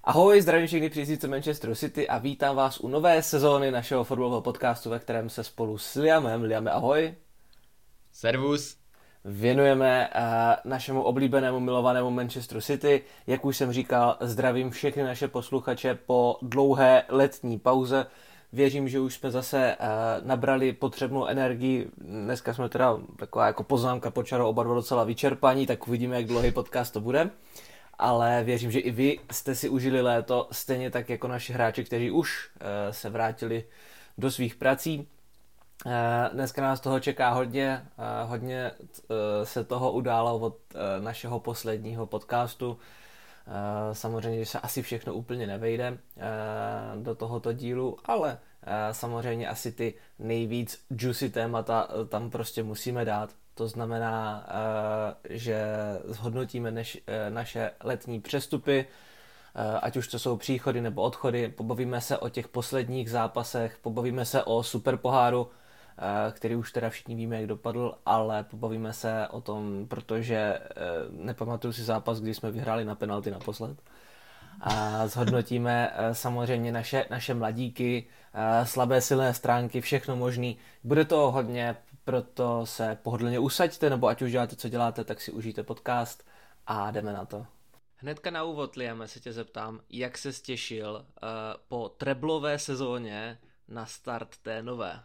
Ahoj, zdravím všechny příznivce Manchesteru City a vítám vás u nové sezóny našeho fotbalového podcastu, ve kterém se spolu s Liamem, ahoj, Servus, věnujeme našemu oblíbenému milovanému Manchesteru City. Jak už jsem říkal, zdravím všechny naše posluchače po dlouhé letní pauze. Věřím, že už jsme zase nabrali potřebnou energii. Dneska jsme teda taková jako poznámka pod čarou oba dva docela vyčerpaní, tak uvidíme, jak dlouhý podcast to bude. Ale věřím, že i vy jste si užili léto, stejně tak jako naši hráči, kteří už se vrátili do svých prací. Dneska nás toho čeká hodně se toho událo od našeho posledního podcastu. Samozřejmě, že se asi všechno úplně nevejde do tohoto dílu, ale samozřejmě asi ty nejvíc juicy témata tam prostě musíme dát. To znamená, že zhodnotíme naše letní přestupy, ať už to jsou příchody nebo odchody, pobavíme se o těch posledních zápasech, pobavíme se o superpoháru, který už teda všichni víme, jak dopadl, ale pobavíme se o tom, protože nepamatuju si zápas, kdy jsme vyhráli na penalty naposled. A zhodnotíme samozřejmě naše mladíky, slabé silné stránky, všechno možný. Bude to hodně, proto se pohodlně usaďte, nebo ať už děláte, co děláte, tak si užijte podcast a jdeme na to. Hnedka na úvod, Liame, se tě zeptám, jak ses těšil po treblové sezóně na start té nové?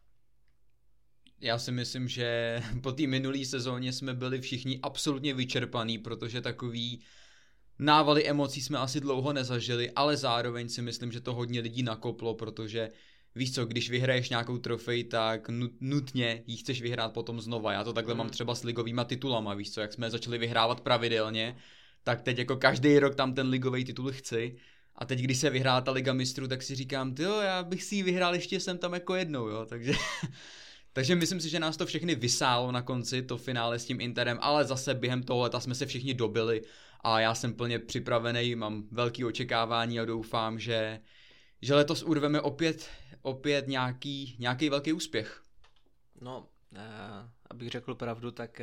Já si myslím, že po té minulé sezóně jsme byli všichni absolutně vyčerpaný, protože takový návaly emocí jsme asi dlouho nezažili, ale zároveň si myslím, že to hodně lidí nakoplo, protože víš co, když vyhraješ nějakou trofej, tak nutně ji chceš vyhrát potom znova. Já to takhle mám třeba s ligovýma titulama, víš co, jak jsme začali vyhrávat pravidelně, tak teď jako každý rok tam ten ligový titul chci. A teď, když se vyhrá ta Liga mistrů, tak si říkám, tyjo, já bych si ji vyhrál ještě sem tam jako jednou, jo, takže myslím si, že nás to všechny vysálo na konci, to finále s tím Interem, ale zase během toho leta jsme se všichni dobili a já jsem plně připravený, mám velký očekávání a doufám, že letos urveme opět nějaký velký úspěch. No, abych řekl pravdu, tak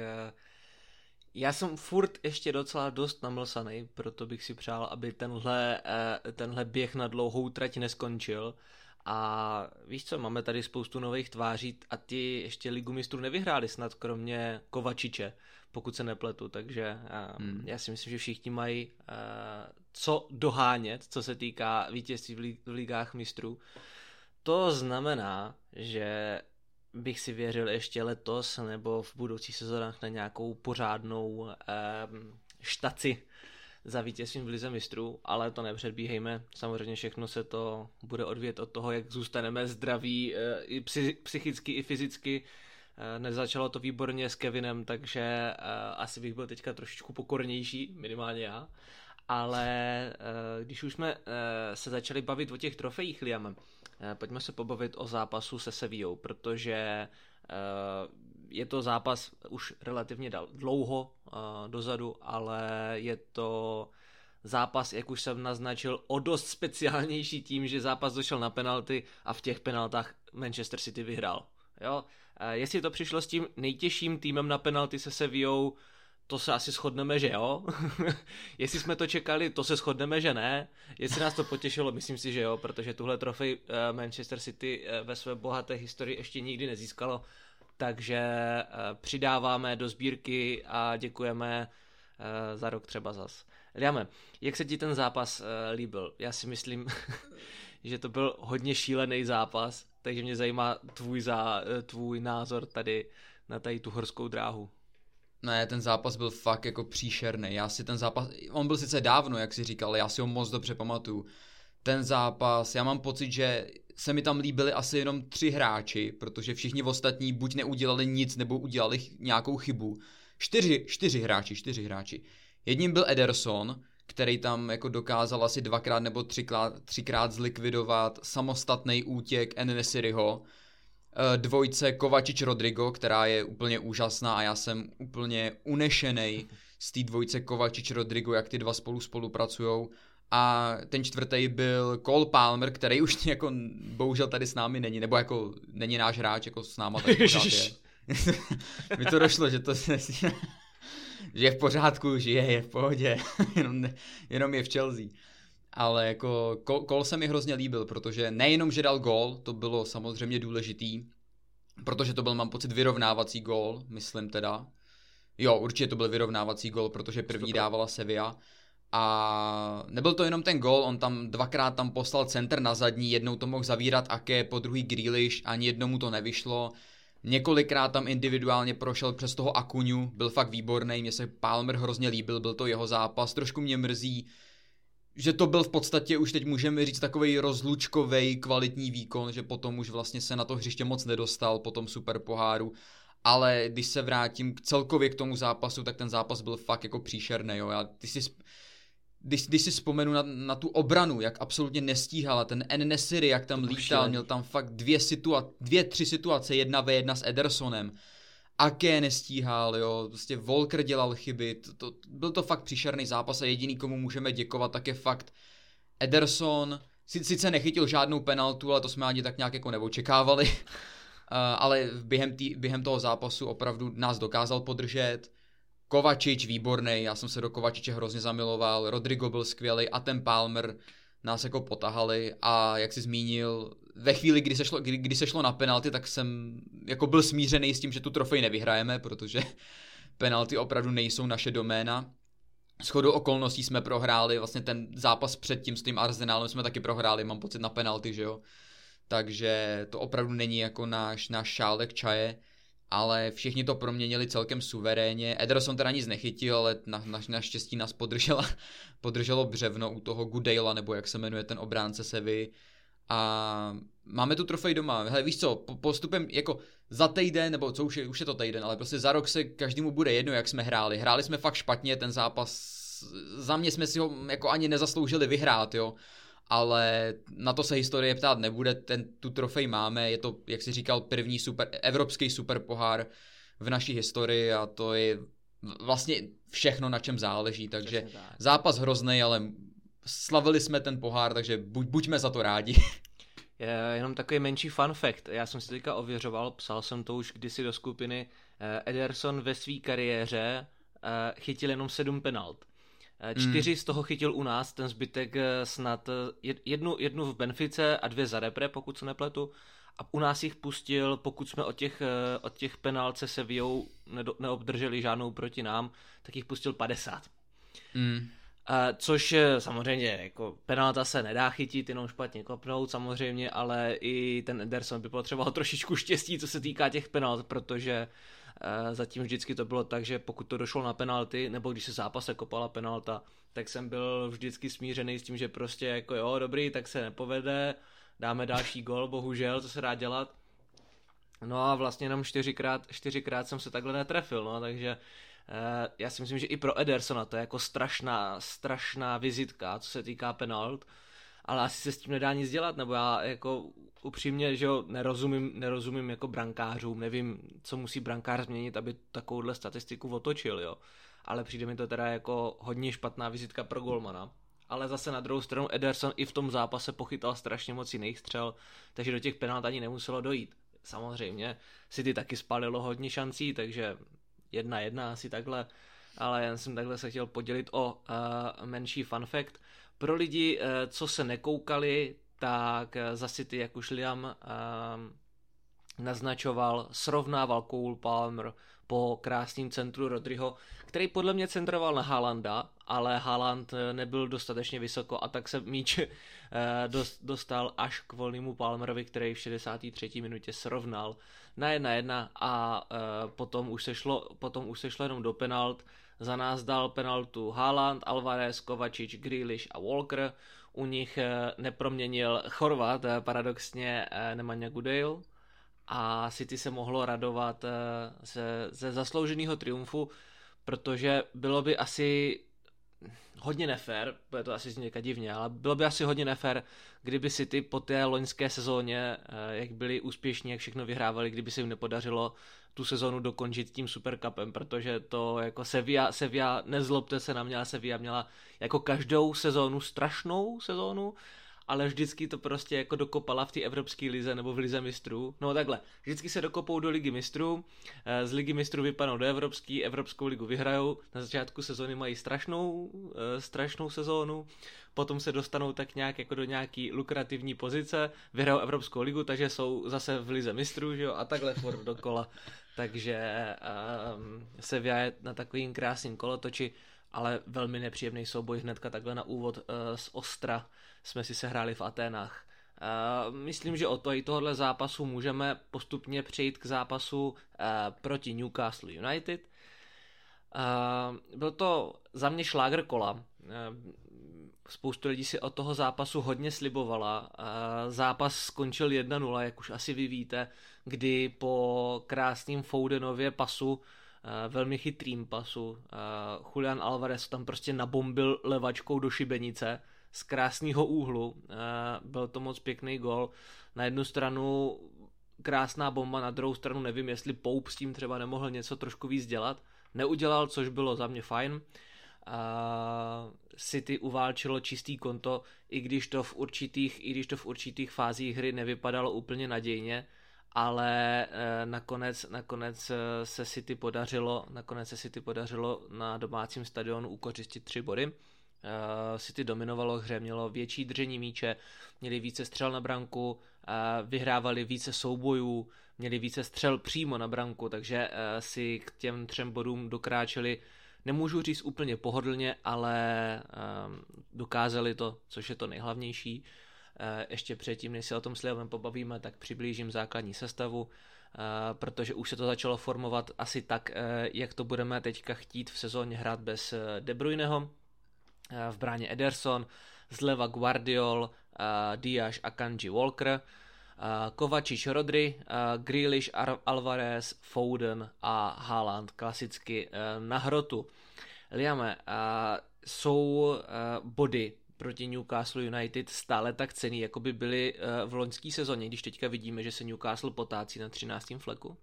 já jsem furt ještě docela dost namlsanej, proto bych si přál, aby tenhle běh na dlouhou trať neskončil. A víš co, máme tady spoustu nových tváří a ty ještě Ligu mistrů nevyhráli snad kromě Kovačiče, pokud se nepletu, takže já si myslím, že všichni mají co dohánět, co se týká vítězství v Ligách mistrů. To znamená, že bych si věřil ještě letos nebo v budoucích sezónách na nějakou pořádnou štaci za vítězstvím v Lize mistrů, ale to nepředbíhejme. Samozřejmě všechno se to bude odvíjet od toho, jak zůstaneme zdraví i psychicky, i fyzicky. Nezačalo to výborně s Kevinem, takže asi bych byl teďka trošičku pokornější, minimálně já. Ale když už jsme se začali bavit o těch trofejích, Liam, pojďme se pobavit o zápasu se Sevillou, protože je to zápas už relativně dlouho dozadu, ale je to zápas, jak už jsem naznačil, o dost speciálnější tím, že zápas došel na penalty a v těch penaltách Manchester City vyhrál. Jo? Jestli to přišlo s tím nejtěžším týmem na penalty se Sevillou, to se asi shodneme, že jo. Jestli jsme to čekali, to se shodneme, že ne. Jestli nás to potěšilo, myslím si, že jo, protože tuhle trofej Manchester City ve své bohaté historii ještě nikdy nezískalo. Takže přidáváme do sbírky a děkujeme za rok třeba zas. Liame, jak se ti ten zápas líbil? Já si myslím, že to byl hodně šílený zápas, takže mě zajímá tvůj názor tady na tady tu horskou dráhu. Ne, ten zápas byl fakt jako příšerný. On byl sice dávno, jak jsi říkal, ale já si ho moc dobře pamatuju. Ten zápas, já mám pocit, že se mi tam líbili asi jenom 3 hráči, protože všichni ostatní buď neudělali nic, nebo udělali nějakou chybu. 4 hráči. Jedním byl Ederson, který tam jako dokázal asi 2x nebo 3x zlikvidovat samostatný útěk En-Nesyriho. Dvojce Kovačič-Rodrigo, která je úplně úžasná a já jsem úplně unešenej z té dvojce Kovačič-Rodrigo, jak ty dva spolupracujou. A ten 4. byl Cole Palmer, který už jako bohužel tady s námi není, nebo jako není náš hráč, jako s náma tak pořád je. Mi to došlo, že to že je v pořádku, žije, je v pohodě, jenom je v Chelsea. ale jako Cole se mi hrozně líbil, protože nejenom, že dal gól, to bylo samozřejmě důležitý, protože to byl, mám pocit, vyrovnávací gól, myslím teda. Jo, určitě to byl vyrovnávací gól, protože první dávala Sevilla. A nebyl to jenom ten gól, on tam dvakrát tam poslal center na zadní, jednou to mohl zavírat Ake, po druhý Grealish, ani jednomu to nevyšlo. Několikrát tam individuálně prošel přes toho Akuňu, byl fakt výborný, mně se Palmer hrozně líbil, byl to jeho zápas, trošku mě mrzí, že to byl v podstatě už teď můžeme říct takovej rozlučkovej kvalitní výkon, že potom už vlastně se na to hřiště moc nedostal po tom super poháru, ale když se vrátím celkově k tomu zápasu, tak ten zápas byl fakt jako příšerný, jo. Když si vzpomenu na tu obranu, jak absolutně nestíhala, ten En-Nesyri, jak tam lítal, měl tam fakt tři situace, 1v1 s Edersonem. Ake nestíhal, jo, prostě Walker dělal chyby, byl to fakt příšerný zápas a jediný, komu můžeme děkovat, tak je fakt Ederson. Sice nechytil žádnou penaltu, ale to jsme ani tak nějak jako neočekávali, ale během toho zápasu opravdu nás dokázal podržet. Kovačič výborný, já jsem se do Kovačiče hrozně zamiloval, Rodrigo byl skvělý a ten Palmer nás jako potahali a jak jsi zmínil, ve chvíli, kdy se šlo na penalty, tak jsem jako byl smířený s tím, že tu trofej nevyhrajeme, protože penalty opravdu nejsou naše doména. Shodou okolností jsme prohráli, vlastně ten zápas předtím s tím Arsenálem jsme taky prohráli, mám pocit na penalty, že jo. Takže to opravdu není jako náš šálek čaje, ale všichni to proměnili celkem suverénně. Ederson teda nic nechytil, ale naštěstí nás podrželo břevno u toho Goodale'a, nebo jak se jmenuje ten obránce Sevy. A máme tu trofej doma. Hele, víš co, postupem jako za týden, nebo co už je to týden, ale prostě za rok se každému bude jedno, jak jsme hráli. Hráli jsme fakt špatně, ten zápas, za mě jsme si ho jako ani nezasloužili vyhrát, jo. Ale na to se historie ptát nebude, tu trofej máme, je to, jak jsi říkal, první evropský super pohár v naší historii a to je vlastně všechno, na čem záleží, takže zápas hroznej, ale slavili jsme ten pohár, takže buďme za to rádi. Jenom takový menší fun fact, já jsem si teďka ověřoval, psal jsem to už kdysi do skupiny, Ederson ve své kariéře chytil jenom 7 penalt. 4 z toho chytil u nás, ten zbytek snad jednu v Benfice a 2 za repre, pokud se nepletu. A u nás jich pustil, pokud jsme od těch penalt se Sevillou neobdrželi žádnou proti nám, tak jich pustil 50. Což samozřejmě jako penalta se nedá chytit, jenom špatně kopnout samozřejmě, ale i ten Ederson by potřeboval trošičku štěstí, co se týká těch penalt, protože zatím vždycky to bylo tak, že pokud to došlo na penalty, nebo když se zápase kopala penalta, tak jsem byl vždycky smířený s tím, že prostě jako jo, dobrý, tak se nepovede, dáme další gol, bohužel, co se dá dělat. No a vlastně jenom 4krát jsem se takhle netrefil, no, takže já si myslím, že i pro Edersona to je jako strašná vizitka, co se týká penalt, ale asi se s tím nedá nic dělat, nebo já jako upřímně, že jo, nerozumím jako brankářům, nevím, co musí brankář změnit, aby takovouhle statistiku otočil, jo, ale přijde mi to teda jako hodně špatná vizitka pro golmana. Ale zase na druhou stranu Ederson i v tom zápase pochytal strašně moc jiných střel, takže do těch penalt ani nemuselo dojít. Samozřejmě City taky spalilo hodně šancí, takže 1-1 asi takhle, ale jen jsem takhle se chtěl podělit o menší fun fact. Pro lidi, co se nekoukali, tak za City, jak už Liam naznačoval, srovnával Cole Palmer po krásným centru Rodriho, který podle mě centroval na Haalanda, ale Haaland nebyl dostatečně vysoko a tak se míč dostal až k volnému Palmerovi, který v 63. minutě srovnal na 1-1 a potom už se šlo jenom do penalt. Za nás dal penaltu Haaland, Alvarez, Kovačič, Grealish a Walker. U nich neproměnil Chorvat, paradoxně Nemanja Goodale. A City se mohlo radovat ze zaslouženého triumfu, protože bylo by asi hodně nefér, bude to asi zněka divně, ale bylo by asi hodně nefér, kdyby City po té loňské sezóně, jak byli úspěšní, jak všechno vyhrávali, kdyby se jim nepodařilo tu sezónu dokončit tím Supercupem, protože to jako Sevilla, nezlobte se na mě, ale Sevilla měla jako každou sezónu strašnou sezónu ale vždycky to prostě jako dokopala v té Evropské lize nebo v lize mistrů. No takhle, vždycky se dokopou do ligy mistrů, z ligy mistrů vypadnou do Evropskou ligu vyhrajou, na začátku sezóny mají strašnou sezónu, potom se dostanou tak nějak jako do nějaký lukrativní pozice, vyhrajou Evropskou ligu, takže jsou zase v lize mistrů, že jo, a takhle furt dokola. Takže se vyjaje na takovým krásným kolotoči, ale velmi nepříjemný souboj hnedka takhle na úvod z Ostra jsme si sehráli v Aténách. Myslím, že od tohohle zápasu můžeme postupně přejít k zápasu proti Newcastle United. Byl to za mě šlágr kola. Spoustu lidí si od toho zápasu hodně slibovala. Zápas skončil 1-0, jak už asi vy víte, kdy po krásným Fodenově pasu, velmi chytrým pasu, Julian Alvarez tam prostě nabombil levačkou do šibenice z krásného úhlu. Byl to moc pěkný gol. Na jednu stranu krásná bomba, na druhou stranu nevím, jestli Pope s tím třeba nemohl něco trošku víc dělat. Neudělal, což bylo za mě fajn. City uválčilo čistý konto, i když to v určitých fázích hry nevypadalo úplně nadějně, ale nakonec se City podařilo na domácím stadionu ukořistit 3 body. City dominovalo hře, mělo větší držení míče, měli více střel na branku, vyhrávali více soubojů, měli více střel přímo na branku, takže si k těm 3 bodům dokráčeli, nemůžu říct úplně pohodlně, ale dokázali to, což je to nejhlavnější. Ještě předtím, než se o tom s Leovem pobavíme, tak přiblížím základní sestavu, protože už se to začalo formovat asi tak, jak to budeme teďka chtít v sezóně hrát bez De Bruyneho. V bráně Ederson, zleva Guardiol, Diaz, Akanji, Walker, Kovačič, Rodri, Grealish, Alvarez, Foden a Haaland klasicky na hrotu. Liame, jsou body proti Newcastle United stále tak cenný, jako by byly v loňské sezóně, když teďka vidíme, že se Newcastle potácí na 13. fleku?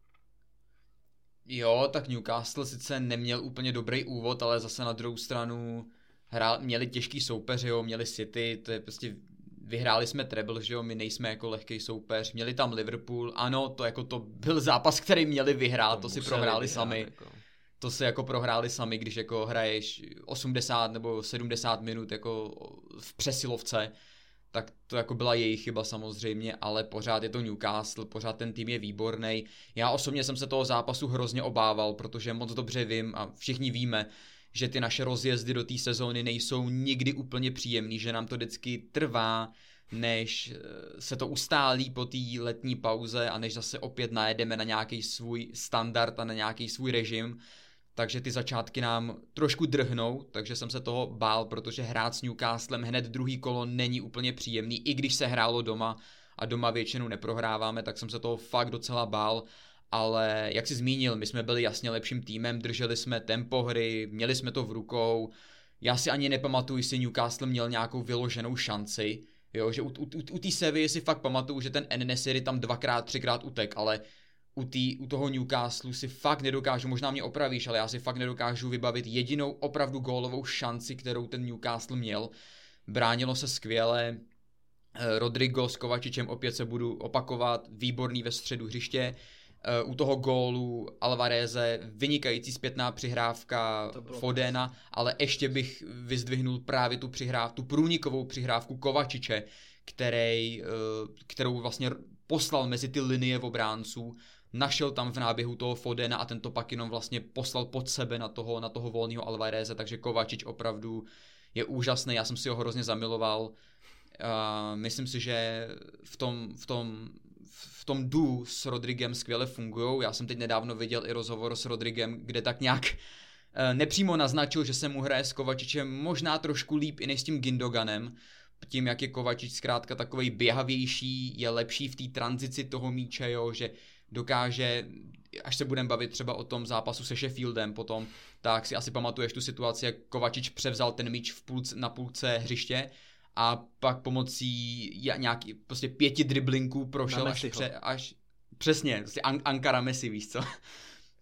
Jo, tak Newcastle sice neměl úplně dobrý úvod, ale zase na druhou stranu měli těžký soupeř, jo, měli City, to je prostě, vyhráli jsme treble, že jo, my nejsme jako lehký soupeř, měli tam Liverpool, ano, to byl zápas, který měli vyhrát, to si prohráli sami. Jako. To si jako prohráli sami, když jako hraješ 80 nebo 70 minut jako v přesilovce, tak to jako byla jejich chyba samozřejmě, ale pořád je to Newcastle, pořád ten tým je výborný. Já osobně jsem se toho zápasu hrozně obával, protože moc dobře vím a všichni víme, že ty naše rozjezdy do té sezóny nejsou nikdy úplně příjemný, že nám to vždycky trvá, než se to ustálí po té letní pauze a než zase opět najedeme na nějaký svůj standard a na nějaký svůj režim. Takže ty začátky nám trošku drhnou, takže jsem se toho bál, protože hrát s Newcastlem hned druhý kolo není úplně příjemný, i když se hrálo doma a doma většinou neprohráváme, tak jsem se toho fakt docela bál. Ale jak jsi zmínil, my jsme byli jasně lepším týmem, drželi jsme tempo hry, měli jsme to v rukou. Já si ani nepamatuju, jestli Newcastle měl nějakou vyloženou šanci. Jo, že u té Sevilla si fakt pamatuju, že ten En-Nesyri tam 2x, 3x utek, ale u toho Newcastle si fakt nedokážu, možná mě opravíš, ale já si fakt nedokážu vybavit jedinou opravdu gólovou šanci, kterou ten Newcastle měl. Bránilo se skvěle, Rodrigo s Kovačičem, opět se budu opakovat, výborný ve středu hřiště. U toho gólu Alvareze vynikající zpětná přihrávka Fodena, ale ještě bych vyzdvihnul právě tu průnikovou přihrávku Kovačiče, kterou vlastně poslal mezi ty linie obránců, našel tam v náběhu toho Fodena a tento pak jenom vlastně poslal pod sebe na toho volného Alvareze, takže Kovačič opravdu je úžasný, já jsem si ho hrozně zamiloval. Myslím si, že v tom duo s Rodriguem skvěle fungujou. Já jsem teď nedávno viděl i rozhovor s Rodriguem, kde tak nějak nepřímo naznačil, že se mu hraje s Kovačičem možná trošku líp i než s tím Gündoganem. Tím, jak je Kovačič zkrátka takovej běhavější, je lepší v té tranzici toho míče, jo, že dokáže, až se budeme bavit třeba o tom zápasu se Sheffieldem potom, tak si asi pamatuješ tu situaci, jak Kovačič převzal ten míč na půlce hřiště a pak pomocí nějaký prostě 5 driblinků prošel až přesně, prostě Ankara Messi, víš co?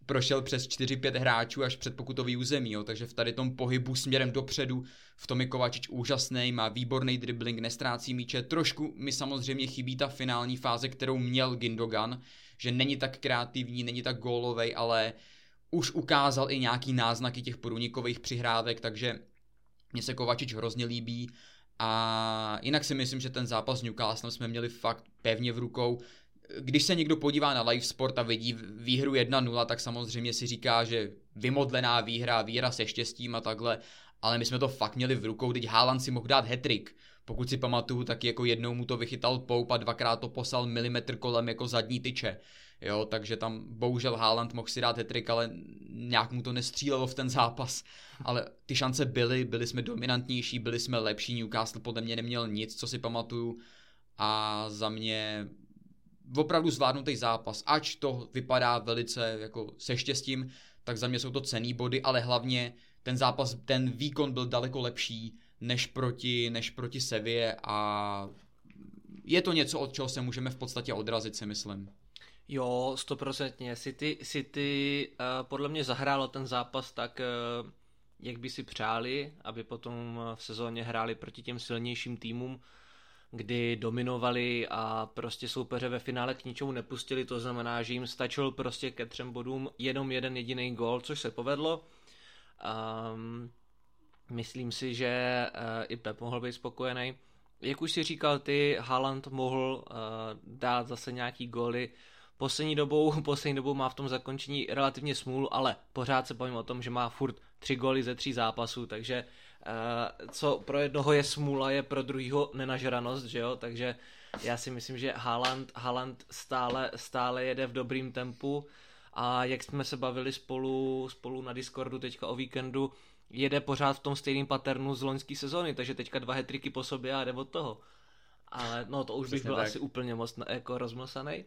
prošel přes 4-5 hráčů až před pokutový území, jo, takže v tady tom pohybu směrem dopředu v tom je Kovačič úžasný, má výborný dribbling, nestrácí míče, trošku mi samozřejmě chybí ta finální fáze, kterou měl Gündogan, že není tak kreativní, není tak gólovej, ale už ukázal i nějaký náznaky těch průnikových přihrávek, takže mně se Kovačič hrozně líbí a jinak si myslím, že ten zápas s Newcastlem jsme měli fakt pevně v rukou. Když se někdo podívá na live sport a vidí výhru 1-0, tak samozřejmě si říká, že vymodlená výhra se štěstím a takhle, ale my jsme to fakt měli v rukou, teď Haaland si mohl dát hat-trick. Pokud si pamatuju, tak jako jednou mu to vychytal Pope a dvakrát to poslal milimetr kolem jako zadní tyče. Jo, takže tam bohužel Haaland mohl si dát hat-trick, ale nějak mu to nestřílelo v ten zápas. Ale ty šance byly jsme dominantnější, byli jsme lepší, Newcastle podle mě neměl nic, co si pamatuju. A za mě opravdu zvládnutý zápas, ač to vypadá velice jako se štěstím, tak za mě jsou to cenný body, ale hlavně ten zápas, ten výkon byl daleko lepší než proti Sevilla a je to něco, od čeho se můžeme v podstatě odrazit, si myslím. Jo, 100%. City podle mě zahrálo ten zápas tak, jak by si přáli, aby potom v sezóně hráli proti těm silnějším týmům, kdy dominovali a prostě soupeře ve finále k ničemu nepustili, to znamená, že jim stačil prostě ke 3 bodům jenom jeden jediný gól, což se povedlo. Myslím si, že i Pep mohl být spokojený. Jak už si říkal ty, Haaland mohl dát zase nějaký góly. Poslední dobou má v tom zakončení relativně smůl, ale pořád se bavím o tom, že má furt 3 góly ze 3 zápasů, takže co pro jednoho je smůla, je pro druhýho nenažranost, že jo, takže já si myslím, že Haaland stále jede v dobrým tempu a jak jsme se bavili spolu na Discordu teďka o víkendu, jede pořád v tom stejným paternu z loňské sezóny, takže teďka 2 hat-tricky po sobě a jde od toho. Ale no to už bych byl asi úplně moc jako rozmlsanej.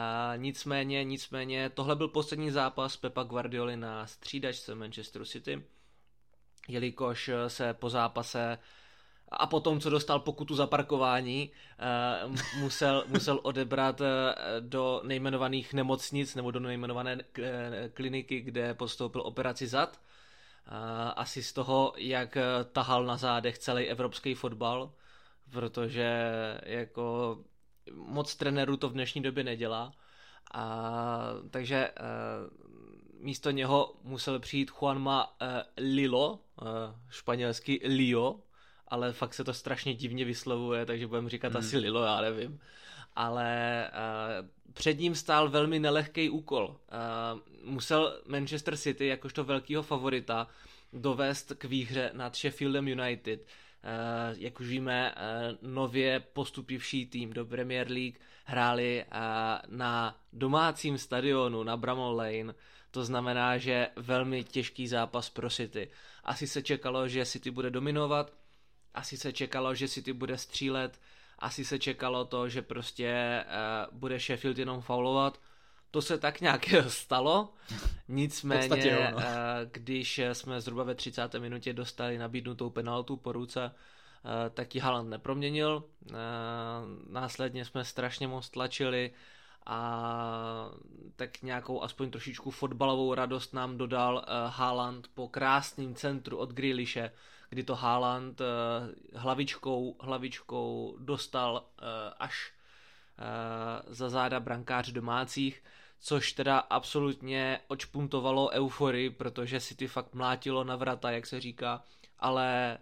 Nicméně tohle byl poslední zápas Pepa Guardioli na střídačce Manchesteru City, jelikož se po zápase a potom, co dostal pokutu za parkování, musel odebrat do nejmenovaných nemocnic nebo do nejmenované kliniky, kde podstoupil operaci zad. Asi z toho, jak tahal na zádech celý evropský fotbal, protože jako moc trenérů to v dnešní době nedělá. Takže místo něho musel přijít Juanma Lillo, španělsky Lio, ale fakt se to strašně divně vyslovuje, takže budeme říkat asi Lilo, já nevím. Ale před ním stál velmi nelehký úkol. Musel Manchester City, jakožto velkýho favorita, dovést k výhře nad Sheffieldem United. Jak už víme, nově postupivší tým do Premier League hráli na domácím stadionu na Bramall Lane. To znamená, že velmi těžký zápas pro City. Asi se čekalo, že City bude dominovat, asi se čekalo, že City bude střílet, asi se čekalo to, že prostě bude Sheffield jenom faulovat. To se tak nějak stalo, nicméně když jsme zhruba ve 30. minutě dostali nabídnutou penaltu po ruce, tak ji Haaland neproměnil, následně jsme strašně moc tlačili a tak nějakou aspoň trošičku fotbalovou radost nám dodal Haaland po krásném centru od Grealishe, kdy to Haaland hlavičkou dostal až za záda brankář domácích, což teda absolutně odšpuntovalo euforii, protože City fakt mlátilo na vrata, jak se říká, ale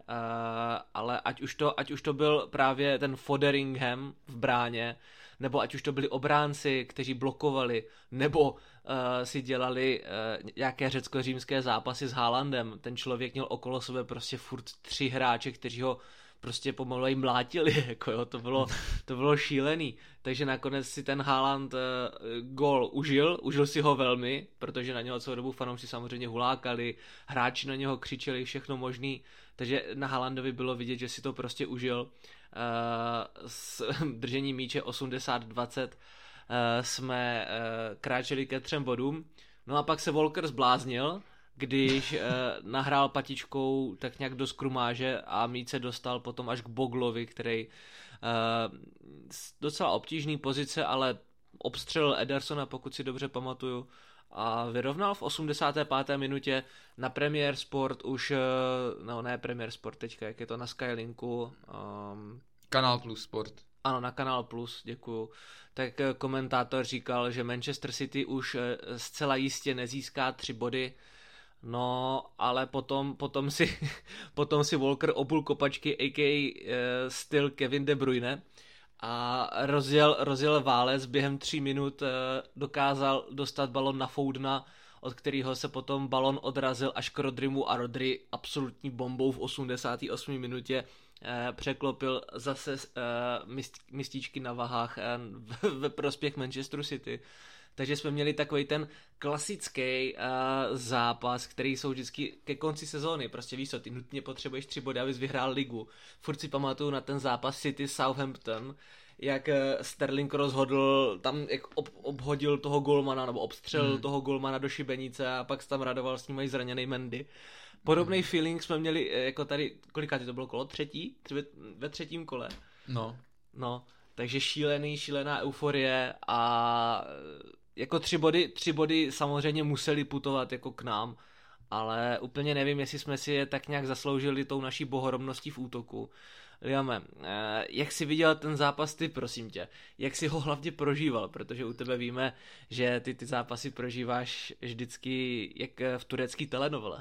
ať už to byl právě ten Fotheringham v bráně, nebo ať už to byli obránci, kteří blokovali, nebo si dělali nějaké řecko-římské zápasy s Haalandem. Ten člověk měl okolo sebe prostě furt 3 hráče, kteří ho prostě pomalu mlátili, jako jo, to bylo šílený. Takže nakonec si ten Haaland gól užil si ho velmi, protože na něho celou dobu fanoušci samozřejmě hulákali, hráči na něho křičeli, všechno možný, takže na Haalandovi bylo vidět, že si to prostě užil. S držením míče 80-20 jsme kráčeli ke 3 bodům, no a pak se Walker zbláznil, když nahrál patičkou tak nějak do skrumáže a míč se dostal potom až k Boglovi, který docela obtížný pozice, ale obstřelil Edersona, pokud si dobře pamatuju, a vyrovnal v 85. minutě na Premier Sport už, no ne Premier Sport teďka, jak je to na Skylinku. Kanál Plus Sport. Ano, na Kanál Plus, děkuju. Tak komentátor říkal, že Manchester City už zcela jistě nezíská 3 body, no ale potom si Walker obul kopačky, a.k.a. styl Kevin De Bruyne, a rozjel válec, během 3 minut dokázal dostat balon na Foudena, od kterého se potom balon odrazil až k Rodrimu a Rodri absolutní bombou v 88. minutě překlopil zase mističky na vahách ve prospěch Manchesteru City. Takže jsme měli takový ten klasický zápas, který jsou vždycky ke konci sezóny. Prostě víš co, ty nutně potřebuješ 3 body, abys vyhrál ligu. Furt si pamatuju na ten zápas City Southampton, jak Sterling rozhodl, tam jak obhodil toho golmana, nebo obstřelil toho golmana do šibenice a pak se tam radoval s ním i zraněný Mendy. Podobný feeling jsme měli jako tady, kolikátý to bylo kolo? Třetí? Ve 3. kole. No, takže šílená euforie a jako 3 body samozřejmě museli putovat jako k nám, ale úplně nevím, jestli jsme si je tak nějak zasloužili tou naší bohoromností v útoku. Liame, jak jsi viděl ten zápas ty, prosím tě? Jak jsi ho hlavně prožíval? Protože u tebe víme, že ty zápasy prožíváš vždycky jak v turecký telenovele.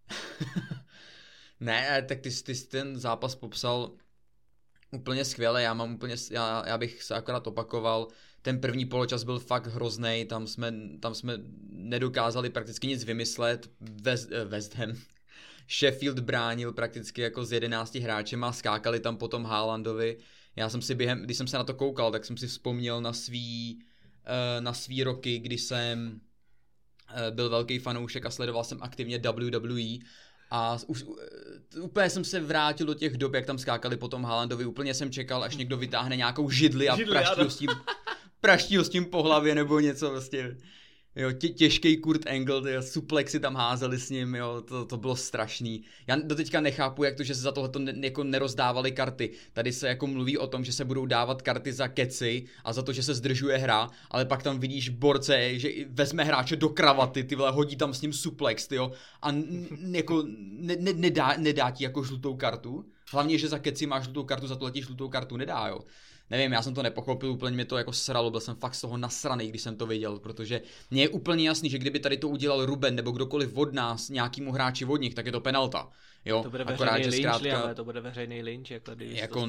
Ne, tak ty jsi ten zápas popsal úplně skvěle, já bych se akorát opakoval, ten první poločas byl fakt hroznej, tam jsme nedokázali prakticky nic vymyslet, West Ham, Sheffield bránil prakticky jako s 11 hráčem a skákali tam potom Haalandovi, já jsem si když jsem se na to koukal, tak jsem si vzpomněl na svý roky, kdy jsem byl velký fanoušek a sledoval jsem aktivně WWE a úplně jsem se vrátil do těch dob, jak tam skákali potom Haalandovi, úplně jsem čekal, až někdo vytáhne nějakou židli a praští ho s tím po hlavě nebo něco prostě. Jo, těžký Kurt Angle, suplexy tam házeli s ním, jo, to bylo strašný. Já doteďka nechápu, jak to, že se za tohleto jako nerozdávali karty. Tady se jako mluví o tom, že se budou dávat karty za keci a za to, že se zdržuje hra, ale pak tam vidíš borce, že vezme hráče do kravaty, ty vole, hodí tam s ním suplex, tyjo, a jako nedá ti jako žlutou kartu. Hlavně, že za keci máš žlutou kartu, za tohle ti žlutou kartu nedá, jo. Nevím, já jsem to nepochopil, úplně mě to jako sralo, byl jsem fakt z toho nasranej, když jsem to viděl, protože mně je úplně jasný, že kdyby tady to udělal Ruben nebo kdokoliv od nás, nějakýmu hráči od nich, tak je to penalta. Jo, to bude veřejný lynč, to bude veřejný lynč, jako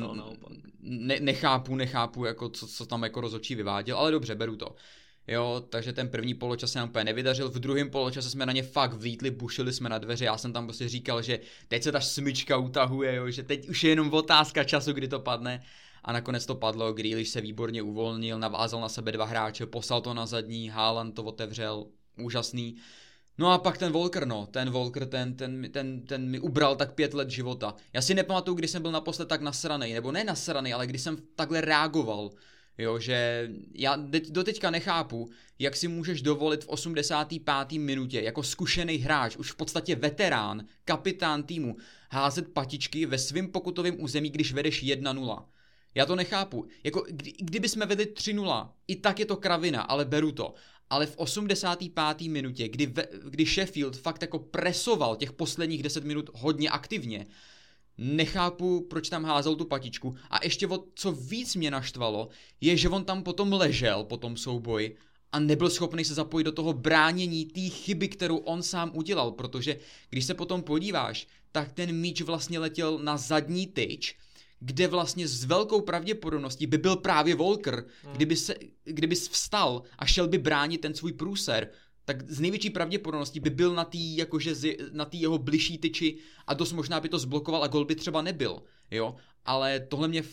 nechápu, jako co tam jako rozhodčí vyváděl, ale dobře, beru to. Jo, takže ten první poločas se nám úplně nevydařil, v druhém poločase jsme na ně fakt vlítli, bušili jsme na dveře, já jsem tam prostě říkal, že teď se ta smyčka utahuje, jo, že teď už je jenom otázka času, kdy to padne. A nakonec to padlo, Grealish se výborně uvolnil, navázal na sebe 2 hráče, poslal to na zadní, Haaland to otevřel, úžasný. No a pak ten Walker, ten mi ubral tak 5 let života. Já si nepamatuju, kdy jsem byl naposled tak nasranej, nebo ne nasranej, ale když jsem takhle reagoval. Jo, že já doteďka nechápu, jak si můžeš dovolit v 85. minutě jako zkušený hráč, už v podstatě veterán, kapitán týmu, házet patičky ve svým pokutovém území, když vedeš 1-0. Já to nechápu. Jako, kdyby jsme vedli 3-0, i tak je to kravina, ale beru to. Ale v 85. minutě, kdy Sheffield fakt jako presoval těch posledních 10 minut hodně aktivně, nechápu, proč tam házel tu patičku. A ještě co víc mě naštvalo, je, že on tam potom ležel po tom souboji a nebyl schopný se zapojit do toho bránění té chyby, kterou on sám udělal, protože když se potom podíváš, tak ten míč vlastně letěl na zadní tyč, kde vlastně s velkou pravděpodobností by byl právě Walker, kdyby vstal a šel by bránit ten svůj průser, tak z největší pravděpodobností by byl na té jeho bližší tyči a dost možná by to zblokoval a gol by třeba nebyl, jo, ale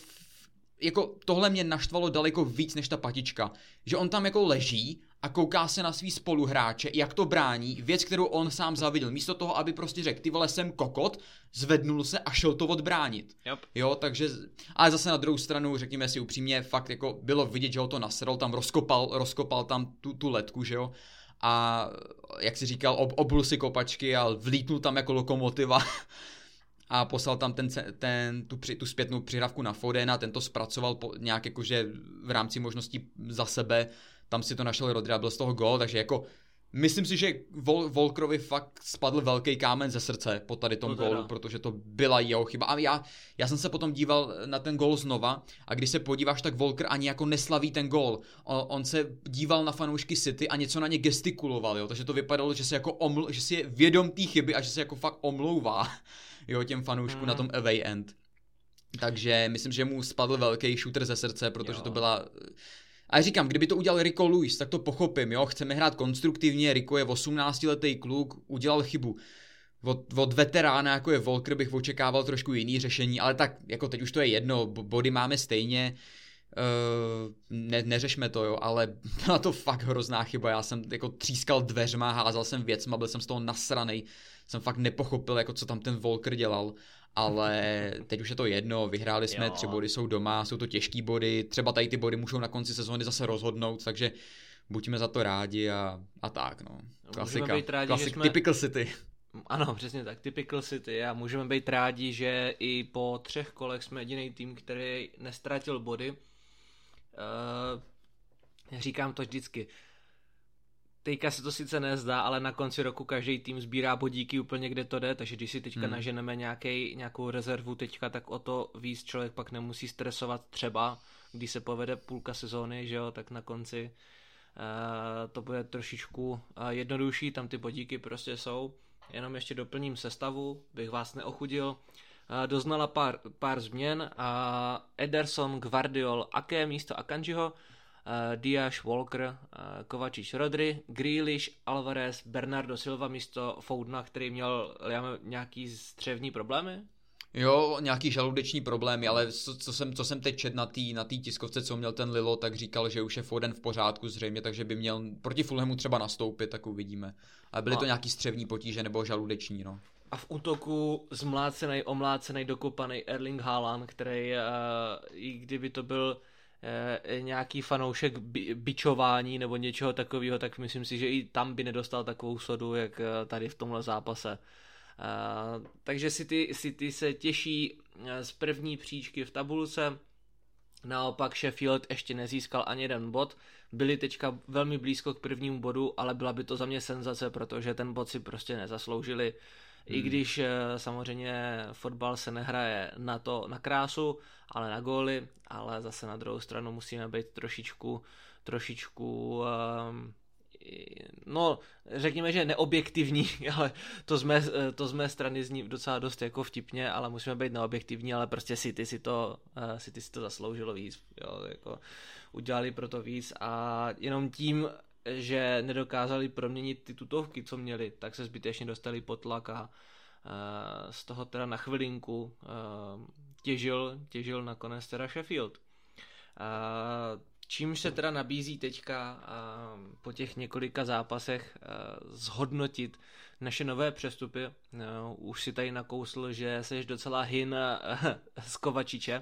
tohle mě naštvalo daleko víc než ta patička, že on tam jako leží a kouká se na svý spoluhráče, jak to brání, věc, kterou on sám zaviděl, místo toho, aby prostě řekl, ty vole, jsem kokot, zvednul se a šel to odbránit. Yep. Jo, takže, ale zase na druhou stranu, řekněme si upřímně, fakt jako bylo vidět, že ho to nasral, tam rozkopal tam tu ledku, že jo, a jak si říkal, obul si kopačky a vlítnul tam jako lokomotiva a poslal tam tu zpětnou přihrávku na Fodena, ten to zpracoval nějak jakože v rámci možností za sebe, tam si to našel Rodri a byl z toho gól, takže jako Myslím si, že Volkerovi fakt spadl velký kámen ze srdce po tady tom gólu, protože to byla jeho chyba. A já jsem se potom díval na ten gól znova a když se podíváš, tak Volker ani jako neslaví ten gól. On se díval na fanoušky City a něco na ně gestikuloval, jo? Takže to vypadalo, že že si je vědom té chyby a že se jako fakt omlouvá, jo, těm fanouškům na tom away end. Takže myslím, že mu spadl velký shooter ze srdce, protože to byla... A říkám, kdyby to udělal Rico Lewis, tak to pochopím, jo, chceme hrát konstruktivně, Rico je 18letý kluk, udělal chybu. Od veterána, jako je Volker, bych očekával trošku jiný řešení, ale tak, jako teď už to je jedno, body máme stejně, neřešme to, jo, ale byla to fakt hrozná chyba, já jsem jako třískal dveřma, házal jsem věcma, byl jsem z toho nasranej, jsem fakt nepochopil, jako co tam ten Volker dělal. Ale teď už je to jedno, vyhráli jsme, 3 body jsou doma, jsou to těžký body, třeba tady ty body můžou na konci sezóny zase rozhodnout, takže buďme za to rádi a tak, no. Klasika, typical City. Ano, přesně tak, typical City a můžeme být rádi, že i po 3 kolech jsme jediný tým, který nestratil body. Říkám to vždycky. Teďka se to sice nezdá, ale na konci roku každý tým sbírá bodíky úplně kde to jde, takže když si teďka naženeme nějakou rezervu teďka, tak o to víc člověk pak nemusí stresovat třeba, když se povede půlka sezóny, že jo, tak na konci to bude trošičku jednodušší, tam ty bodíky prostě jsou. Jenom ještě doplním sestavu, bych vás neochudil. Doznala pár změn a Ederson, Gvardiol, Ake místo Akanjiho, Diaz, Walker, Kovačič, Rodri, Grealish, Alvarez, Bernardo Silva místo Foudna, který měl nějaký střevní problémy? Jo, nějaký žaludeční problémy, ale co jsem teď četl na té tiskovce, co měl ten Lilo, tak říkal, že už je Foden v pořádku zřejmě, takže by měl proti Fulhamu třeba nastoupit, tak uvidíme. Ale byly to nějaký střevní potíže nebo žaludeční, no. A v útoku zmlácenej, omlácenej, dokopanej Erling Haaland, který i kdyby to byl nějaký fanoušek bičování nebo něčeho takového, tak myslím si, že i tam by nedostal takovou sodu, jak tady v tomhle zápase. Takže City se těší z první příčky v tabulce, naopak Sheffield ještě nezískal ani jeden bod, byli teďka velmi blízko k prvnímu bodu, ale byla by to za mě senzace, protože ten bod si prostě nezasloužili. I když samozřejmě fotbal se nehraje na krásu, ale na góly, ale zase na druhou stranu musíme být trošičku no, řekněme, že neobjektivní, ale to z mé strany zní docela dost jako vtipně, ale musíme být neobjektivní, ale prostě City si to zasloužilo víc, jo, jako udělali pro to víc a jenom tím, že nedokázali proměnit ty tutovky, co měli, tak se zbytečně dostali pod tlak a z toho teda na chvilinku těžil nakonec teda Sheffield. Čímž se teda nabízí teďka po těch několika zápasech zhodnotit naše nové přestupy. Už si tady nakousl, že seš docela hin z Kovačiče.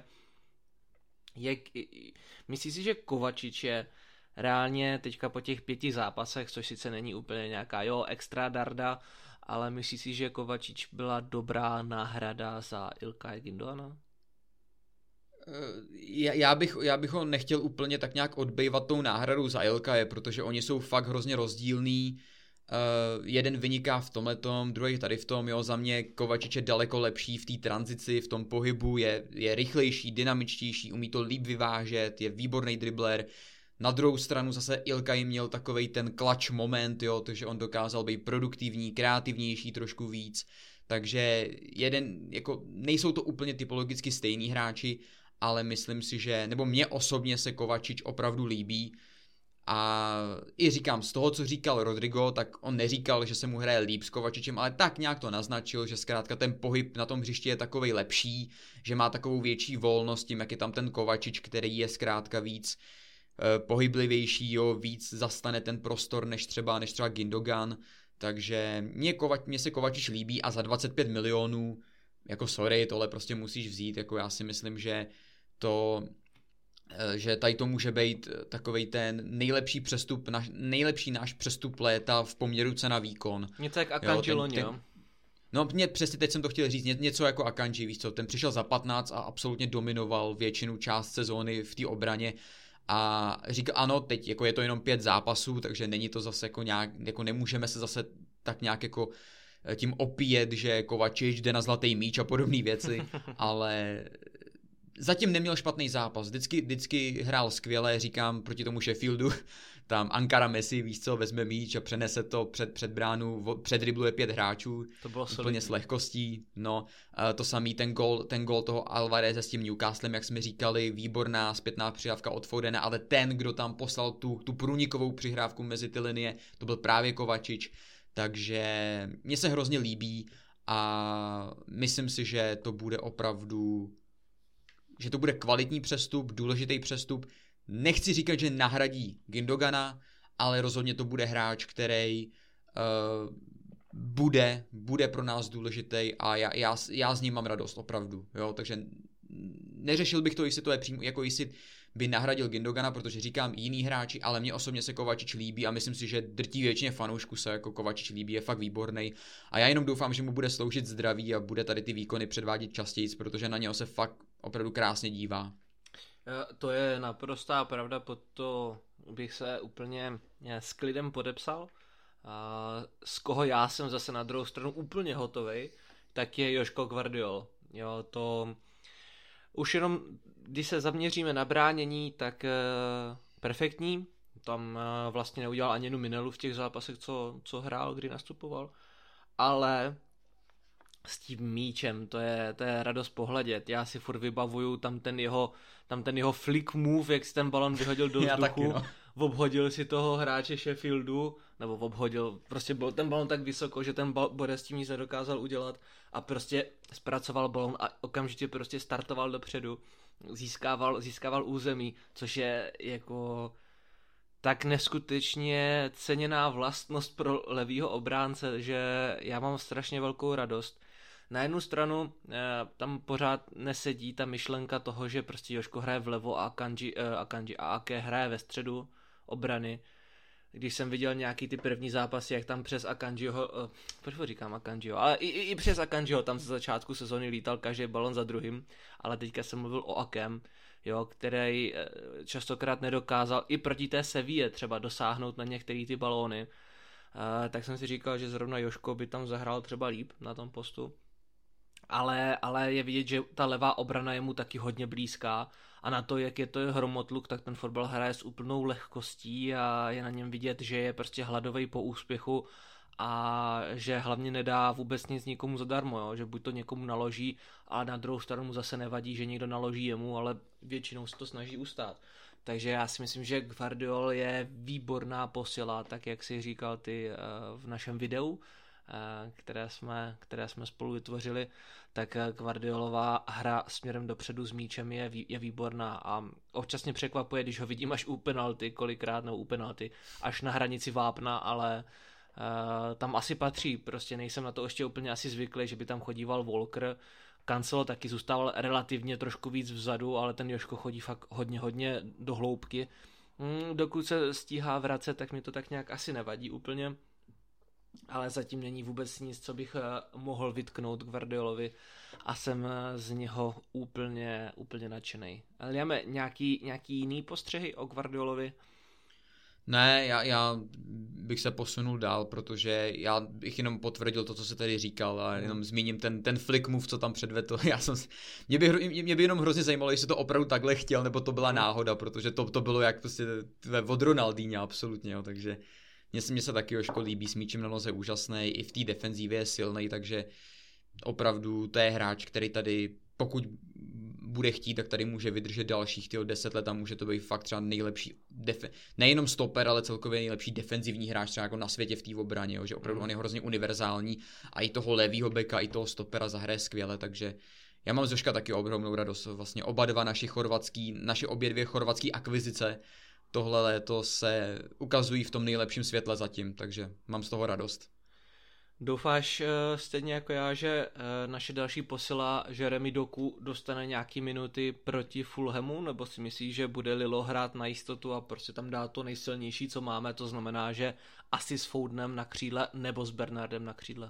Myslíš si, že Kovačič je reálně teďka po těch 5 zápasech, což sice není úplně nějaká extra darda, ale myslíš si, že Kovačič byla dobrá náhrada za Ilkaje Gündoğana? Já bych ho nechtěl úplně tak nějak odbývat tou náhradou za Ilkaje, protože oni jsou fakt hrozně rozdílní. Jeden vyniká v tomhletom, druhý tady v tom, jo, za mě Kovačič je daleko lepší v té tranzici, v tom pohybu, je rychlejší, dynamičtější, umí to líp vyvážet, je výborný dribler. Na druhou stranu zase Ilkay měl takovej ten clutch moment, jo, takže on dokázal být produktivní, kreativnější trošku víc, takže nejsou to úplně typologicky stejný hráči, ale myslím si, že, nebo mně osobně se Kovačič opravdu líbí a i říkám, z toho, co říkal Rodrigo, tak on neříkal, že se mu hraje líp s Kovačičem, ale tak nějak to naznačil, že zkrátka ten pohyb na tom hřišti je takovej lepší, že má takovou větší volnost tím, jak je tam ten Kovačič, který je zkrátka víc pohyblivější, jo, víc zastane ten prostor než třeba Gündoğan, takže mně se Kovačič líbí a za 25 milionů, jako sorry, tohle prostě musíš vzít, jako já si myslím, že tady to může být takovej ten nejlepší přestup, nejlepší náš přestup léta v poměru cena výkon. Něco jak Akanji loni, jo? No mě přesně teď jsem to chtěl říct, něco jako Akanji, víš co, ten přišel za 15 a absolutně dominoval většinu část sezóny v té obraně a říkal, ano, teď jako je to jenom 5 zápasů, takže není to zase jako nějak, jako nemůžeme se zase tak nějak jako tím opíjet, že Kovačič jde na zlatý míč a podobné věci, ale zatím neměl špatný zápas, vždycky hrál skvěle, říkám, proti tomu Sheffieldu, tam Ankara Messi, víš co, vezme míč a přenese to před bránu, předribluje 5 hráčů, to bylo úplně s lehkostí, no, to samý, ten gol toho Alvareze s tím Newcastlem, jak jsme říkali, výborná zpětná přihrávka od Fodena, ale ten, kdo tam poslal tu průnikovou přihrávku mezi ty linie, to byl právě Kovačič, takže mně se hrozně líbí a myslím si, že to bude opravdu, že to bude kvalitní přestup, důležitý přestup. Nechci říkat, že nahradí Gündogana, ale rozhodně to bude hráč, který bude pro nás důležitý a já s ním mám radost opravdu. Jo? Takže neřešil bych to, jestli to je přímo, jako jestli by nahradil Gündogana, protože říkám jiný hráči, ale mně osobně se Kovačič líbí a myslím si, že drtí většině fanoušků se jako Kovačič líbí, je fakt výborný. A já jenom doufám, že mu bude sloužit zdraví a bude tady ty výkony předvádět častěji, protože na něho se fakt opravdu krásně dívá. To je naprostá pravda, pod to bych se úplně s klidem podepsal. Z koho já jsem zase na druhou stranu úplně hotovej, tak je Joško Gvardiol. Jo, to už jenom, když se zaměříme na bránění, tak perfektní. Tam vlastně neudělal ani jednu minelu v těch zápasech, co hrál, kdy nastupoval. Ale s tím míčem, to je radost pohledět. Já si furt vybavuju tam ten jeho flick move, jak si ten balon vyhodil do vzduchu. Taky, no. Obhodil si toho hráče Sheffieldu, nebo obhodil, prostě byl ten balon tak vysoko, že ten Borec tím nic nedokázal udělat a prostě zpracoval balon a okamžitě prostě startoval dopředu, získával území, což je jako tak neskutečně ceněná vlastnost pro levýho obránce, že já mám strašně velkou radost. Na jednu stranu tam pořád nesedí ta myšlenka toho, že prostě Joško hraje vlevo a Akanji a Ake hraje ve středu obrany. Když jsem viděl nějaký ty první zápasy, jak tam přes Akanjiho, proč ho říkám Akanjiho, ale i přes Akanjiho tam ze začátku sezóny lítal každý balon za druhým, ale teďka jsem mluvil o Akem, jo, který častokrát nedokázal i proti té Seville třeba dosáhnout na některé ty balóny, tak jsem si říkal, že zrovna Joško by tam zahrál třeba líp na tom postu. Ale je vidět, že ta levá obrana je mu taky hodně blízká a na to, jak je to hromotluk, tak ten fotbal hraje s úplnou lehkostí a je na něm vidět, že je prostě hladový po úspěchu a že hlavně nedá vůbec nic nikomu zadarmo, jo? Že buď to někomu naloží, ale na druhou stranu mu zase nevadí, že někdo naloží jemu, ale většinou se to snaží ustát. Takže já si myslím, že Gvardiol je výborná posila, tak jak si říkal ty v našem videu, které jsme spolu vytvořili, tak Gvardiolová hra směrem dopředu s míčem je výborná a občas mě překvapuje, když ho vidím až u penalty, až na hranici vápna, ale tam asi patří, prostě nejsem na to ještě úplně asi zvyklý, že by tam chodíval Walker, Cancelo taky zůstával relativně trošku víc vzadu, ale ten Joško chodí fakt hodně do hloubky. Dokud se stíhá vracet, tak mi to tak nějak asi nevadí úplně. Ale zatím není vůbec nic, co bych mohl vytknout Gvardiolovi a jsem z něho úplně nadšenej. Ale máme nějaký jiný postřehy o Gvardiolovi? Ne, já bych se posunul dál, protože já bych jenom potvrdil to, co se tady říkal a jenom zmíním ten flick move, co tam předvedl. Mě by jenom hrozně zajímalo, jestli to opravdu takhle chtěl, nebo to byla náhoda, protože to bylo jak prostě od Ronaldinha absolutně, jo, takže mně se taky Joško líbí, s míčem na noze úžasný, i v té defenzívě je silný, takže opravdu to je hráč, který tady, pokud bude chtít, tak tady může vydržet dalších 10 let a může to být fakt třeba nejlepší, nejenom stoper, ale celkově nejlepší defenzivní hráč třeba jako na světě v té obraně, jo, že opravdu on je hrozně univerzální a i toho levýho beka, i toho stopera zahraje skvěle, takže já mám z Joška taky ohromnou radost, vlastně naše obě dvě chorvatský akvizice tohle léto se ukazují v tom nejlepším světle zatím, takže mám z toho radost. Doufáš stejně jako já, že naše další posila Jeremy Doku dostane nějaký minuty proti Fulhamu, nebo si myslíš, že bude Lilo hrát na jistotu a prostě tam dá to nejsilnější, co máme, to znamená, že asi s Fodenem na křídle nebo s Bernardem na křídle?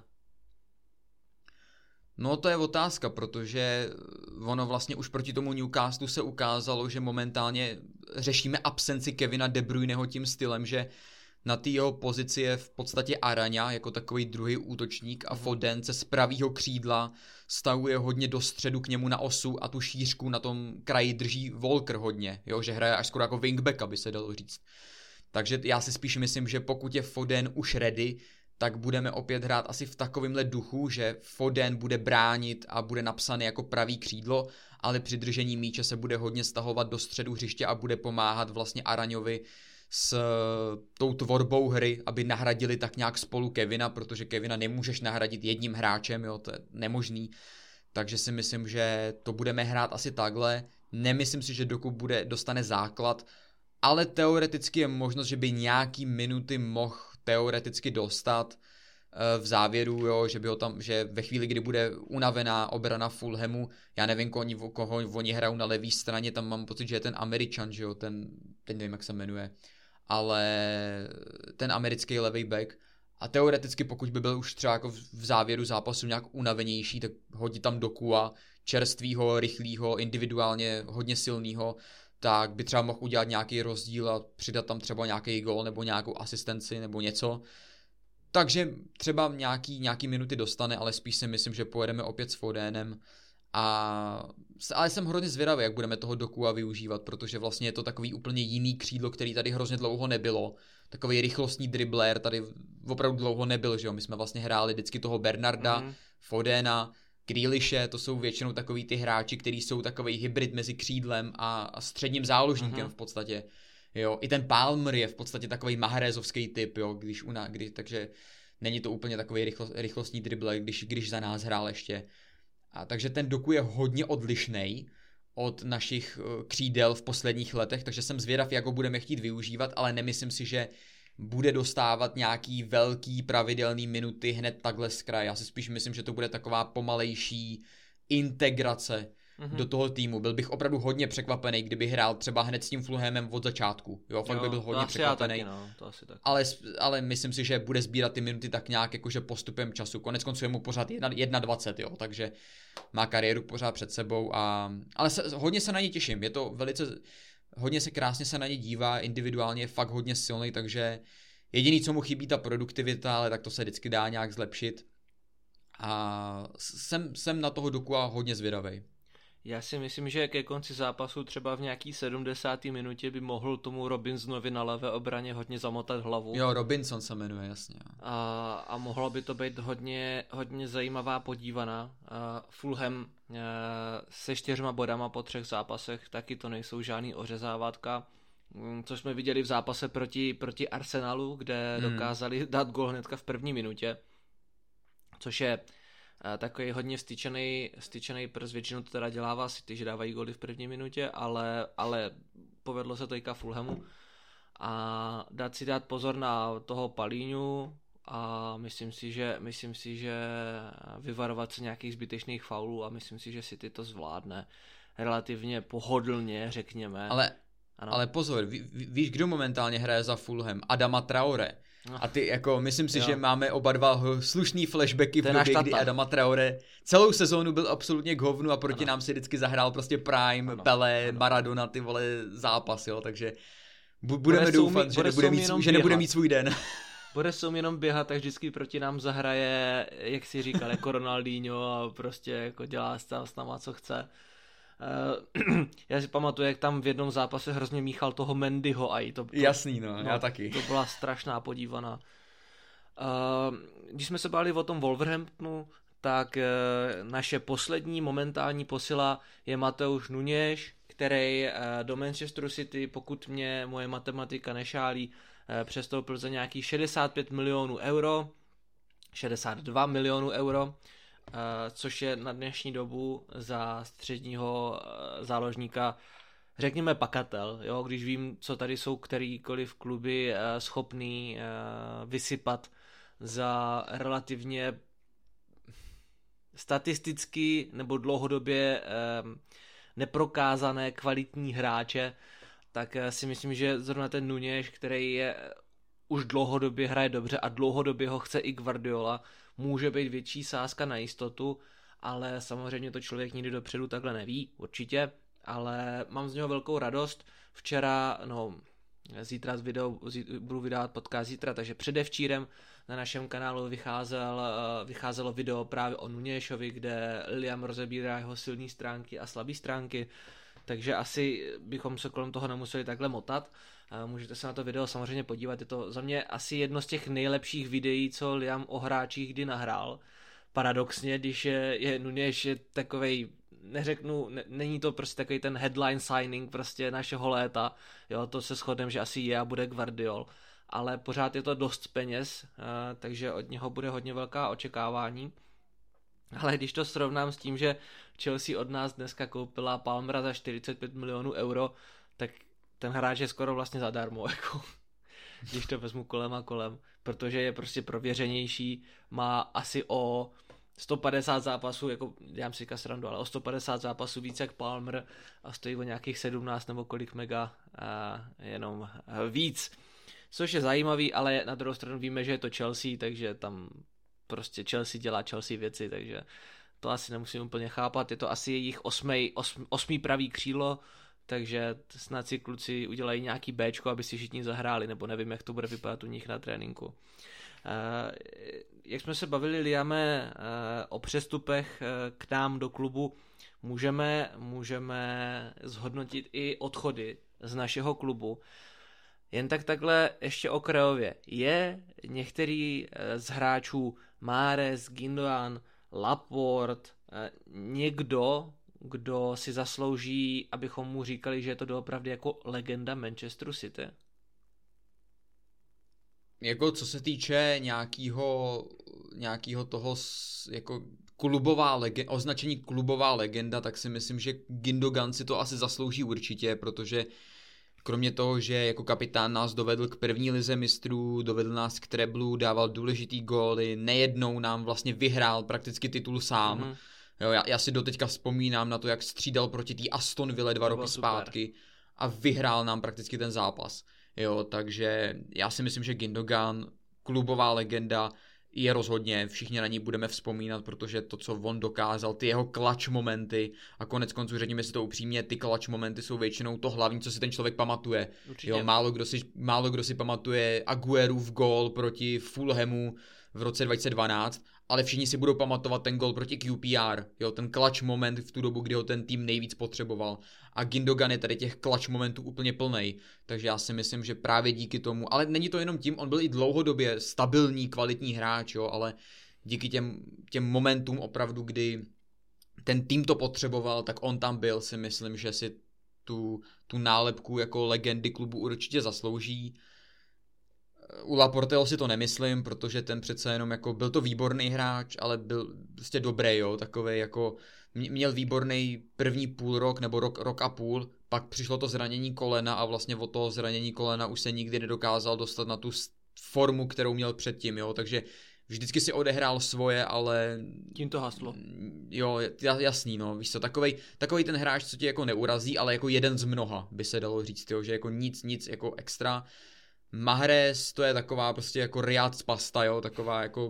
No to je otázka, protože ono vlastně už proti tomu Newcastlu se ukázalo, že momentálně řešíme absenci Kevina De Bruyneho tím stylem, že na té jeho pozici je v podstatě Araňa jako takový druhý útočník a Foden se z pravýho křídla stavuje hodně do středu k němu na osu a tu šířku na tom kraji drží Walker hodně, jo, že hraje až skoro jako wingback, aby se dalo říct. Takže já si spíš myslím, že pokud je Foden už ready, tak budeme opět hrát asi v takovémhle duchu, že Foden bude bránit a bude napsaný jako pravý křídlo, ale při držení míče se bude hodně stahovat do středu hřiště a bude pomáhat vlastně Araňovi s tou tvorbou hry, aby nahradili tak nějak spolu Kevina, protože Kevina nemůžeš nahradit jedním hráčem, jo, to je nemožný. Takže si myslím, že to budeme hrát asi takhle. Nemyslím si, že Doku dostane základ, ale teoreticky je možnost, že by nějaký minuty mohl teoreticky dostat v závěru, jo, že by ho tam, že ve chvíli, kdy bude unavená obrana Fulhamu, já nevím, koho oni hrajou na levé straně, tam mám pocit, že je ten Američan, že jo, ten nevím, jak se jmenuje, ale ten americký levý back. A teoreticky, pokud by byl už třeba jako v závěru zápasu nějak unavenější, tak hodit tam Dokua, čerstvýho, rychlýho, individuálně hodně silného, tak by třeba mohl udělat nějaký rozdíl a přidat tam třeba nějaký gól nebo nějakou asistenci nebo něco. Takže třeba nějaký minuty dostane, ale spíš si myslím, že pojedeme opět s Fodenem. Ale jsem hrozně zvědavý, jak budeme toho Dokua využívat, protože vlastně je to takový úplně jiný křídlo, který tady hrozně dlouho nebylo. Takový rychlostní dribler tady opravdu dlouho nebyl, že jo? My jsme vlastně hráli vždycky toho Bernarda, Fodena, Grealishe, to jsou většinou takový ty hráči, kteří jsou takový hybrid mezi křídlem a středním záložníkem v podstatě. Jo, i ten Palmer je v podstatě takový Mahrezovský typ, jo, takže není to úplně takový rychlostní dribler, když za nás hrál ještě. A takže ten Doku je hodně odlišnej od našich křídel v posledních letech, takže jsem zvědav, jak ho budeme chtít využívat, ale nemyslím si, že bude dostávat nějaký velký pravidelný minuty hned takhle z kraje. Já si spíš myslím, že to bude taková pomalejší integrace do toho týmu. Byl bych opravdu hodně překvapený, kdyby hrál třeba hned s tím Fulhamem od začátku. Jo, fakt by byl hodně překvapený. To asi taky. Ale myslím si, že bude sbírat ty minuty tak nějak jakože postupem času. Koneckonců je mu pořád 21, jo, takže má kariéru pořád před sebou ale hodně se na ně těším. Je to hodně se krásně se na ně dívá, individuálně je fakt hodně silný, takže jediný, co mu chybí, ta produktivita, ale tak to se vždycky dá nějak zlepšit. A jsem na toho Dokua hodně zvědavej. Já si myslím, že ke konci zápasu třeba v nějaký 70. minutě by mohl tomu Robinsonovi na levé obraně hodně zamotat hlavu. Jo, Robinson se jmenuje, jasně. A mohlo by to být hodně zajímavá podívaná. Fulham se 4 bodama po 3 zápasech, taky to nejsou žádný ořezávátka. Co jsme viděli v zápase proti Arsenalu, kde dokázali dát gól hnedka v první minutě. Což je takový hodně vstyčený prst, většinou to teda dělává City, že dávají góly v první minutě, ale povedlo se to i Fulhamu. A dát pozor na toho Palíňu a myslím si, že vyvarovat se nějakých zbytečných faulů a myslím si, že City to zvládne relativně pohodlně, řekněme. Ale pozor, víš, kdo momentálně hraje za Fulham? Adama Traoré. A ty jako, myslím si, že máme oba dva slušný flashbacky v době, kdy Adama Traoré celou sezónu byl absolutně k hovnu a proti nám si vždycky zahrál prostě Prime, Pelé, Maradona, ty vole zápas, jo, takže budeme doufat, že nebude mít svůj den. Bude se jenom běhat, tak vždycky proti nám zahraje, jak si říkal, jako Ronaldinho a prostě jako dělá s náma, co chce. Já si pamatuju, jak tam v jednom zápase hrozně míchal toho Mendyho a jasný, já taky. To byla strašná podívaná. Když jsme se bavili o tom Wolverhamptonu, tak naše poslední momentální posila je Mateusz Nunes, který do Manchesteru City, pokud mě moje matematika nešálí, přestoupil za nějakých 65 milionů euro, 62 milionů euro, což je na dnešní dobu za středního záložníka, řekněme, pakatel, jo? Když vím, co tady jsou kterýkoliv kluby schopný vysypat za relativně statisticky nebo dlouhodobě neprokázané kvalitní hráče, tak si myslím, že zrovna ten Nunes, který je už dlouhodobě hraje dobře a dlouhodobě ho chce i Guardiola, může být větší sázka na jistotu, ale samozřejmě to člověk nikdy dopředu takhle neví, určitě. ale mám z něho velkou radost. Včera, zítra budu vydávat podcast zítra, takže předevčírem na našem kanálu vycházelo video právě o Nuněšovi, kde Liam rozebírá jeho silné stránky a slabé stránky, takže asi bychom se kolem toho nemuseli takhle motat. Můžete se na to video samozřejmě podívat, je to za mě asi jedno z těch nejlepších videí, co Liam o hráčích kdy nahrál. Paradoxně, když je Nuněš je takovej, není to prostě takový ten headline signing prostě našeho léta, jo, to se shodneme, že asi je a bude Gvardiol, ale pořád je to dost peněz, takže od něho bude hodně velká očekávání. Ale když to srovnám s tím, že Chelsea od nás dneska koupila Palmera za 45 milionů euro, tak ten hráč je skoro vlastně zadarmo, jako, když to vezmu kolem a kolem, protože je prostě prověřenější, má asi o 150 zápasů, jako dělám si srandu, ale o 150 zápasů víc jak Palmer a stojí o nějakých 17 nebo kolik mega jenom víc. Což je zajímavý, ale na druhou stranu víme, že je to Chelsea, takže tam prostě Chelsea dělá Chelsea věci, takže to asi nemusím úplně chápat. Je to asi jejich osmý pravý křídlo, takže snad si kluci udělají nějaký Bčko, aby si všichni zahráli, nebo nevím, jak to bude vypadat u nich na tréninku. Jak jsme se bavili, Liame, o přestupech k nám do klubu, můžeme zhodnotit i odchody z našeho klubu. Jen takhle ještě okrajově. Je některý z hráčů Mahrez, Gündoğan, Laporte, někdo, kdo si zaslouží, abychom mu říkali, že je to doopravdy jako legenda Manchesteru City? Jako co se týče nějakýho toho jako označení klubová legenda, tak si myslím, že Gündoğan si to asi zaslouží určitě, protože kromě toho, že jako kapitán nás dovedl k první lize mistrů, dovedl nás k treblu, dával důležitý góly, nejednou nám vlastně vyhrál prakticky titul sám. Mm-hmm. Jo, já si doteďka vzpomínám na to, jak střídal proti té Aston Ville 2 roky zpátky a vyhrál nám prakticky ten zápas. Jo, takže já si myslím, že Gündoğan, klubová legenda, je rozhodně, všichni na ní budeme vzpomínat, protože to, co on dokázal, ty jeho clutch momenty a konec konců, řekněme si to upřímně, ty clutch momenty jsou většinou to hlavní, co si ten člověk pamatuje. Jo, málo kdo si pamatuje Aguerův gól proti Fulhamu v roce 2012, ale všichni si budou pamatovat ten gól proti QPR, jo, ten clutch moment v tu dobu, kdy ho ten tým nejvíc potřeboval. A Gündoğan je tady těch clutch momentů úplně plnej, takže já si myslím, že právě díky tomu, ale není to jenom tím, on byl i dlouhodobě stabilní, kvalitní hráč, jo, ale díky těm momentům opravdu, kdy ten tým to potřeboval, tak on tam byl, si myslím, že si tu nálepku jako legendy klubu určitě zaslouží. U Laporteho si to nemyslím, protože ten přece jenom jako byl to výborný hráč, ale byl prostě dobrý, jo, takovej jako měl výborný první půl rok nebo rok a půl, pak přišlo to zranění kolena a vlastně od toho zranění kolena už se nikdy nedokázal dostat na tu formu, kterou měl předtím, jo, takže vždycky si odehrál svoje, ale tím to haslo. Jo, jasný, no, víš co, takovej ten hráč, co tě jako neurazí, ale jako jeden z mnoha, by se dalo říct, jo, že jako nic jako extra. Mahrez, to je taková prostě jako Riyad z pasta, jo, taková jako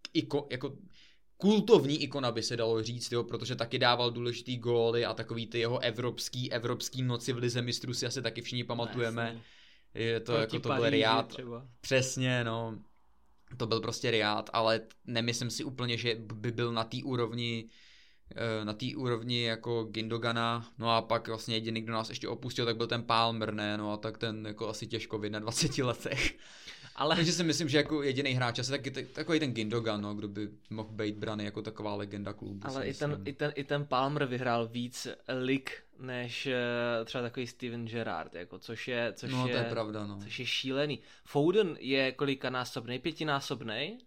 kultovní ikona, by se dalo říct, jo, protože taky dával důležitý góly a takový ty jeho evropský noci v lize mistrů si asi taky všichni pamatujeme. Je to jako to byl Riyad. Přesně, no. To byl prostě Riyad, ale nemyslím si úplně, že by byl na té úrovni jako Gündoğana, no a pak vlastně jediný, kdo nás ještě opustil, tak byl ten Palmer, ne, no a tak ten jako asi těžko v 21 letech. Ale... Takže si myslím, že jako jediný hráč, asi takový ten Gündoğan, no, kdo by mohl být braný jako taková legenda klubu. Ale i ten Palmer vyhrál víc lig než třeba takový Steven Gerrard, jako, což je to je pravda, no. Což je šílený. Foden je kolikanásobnej, 5násobnej?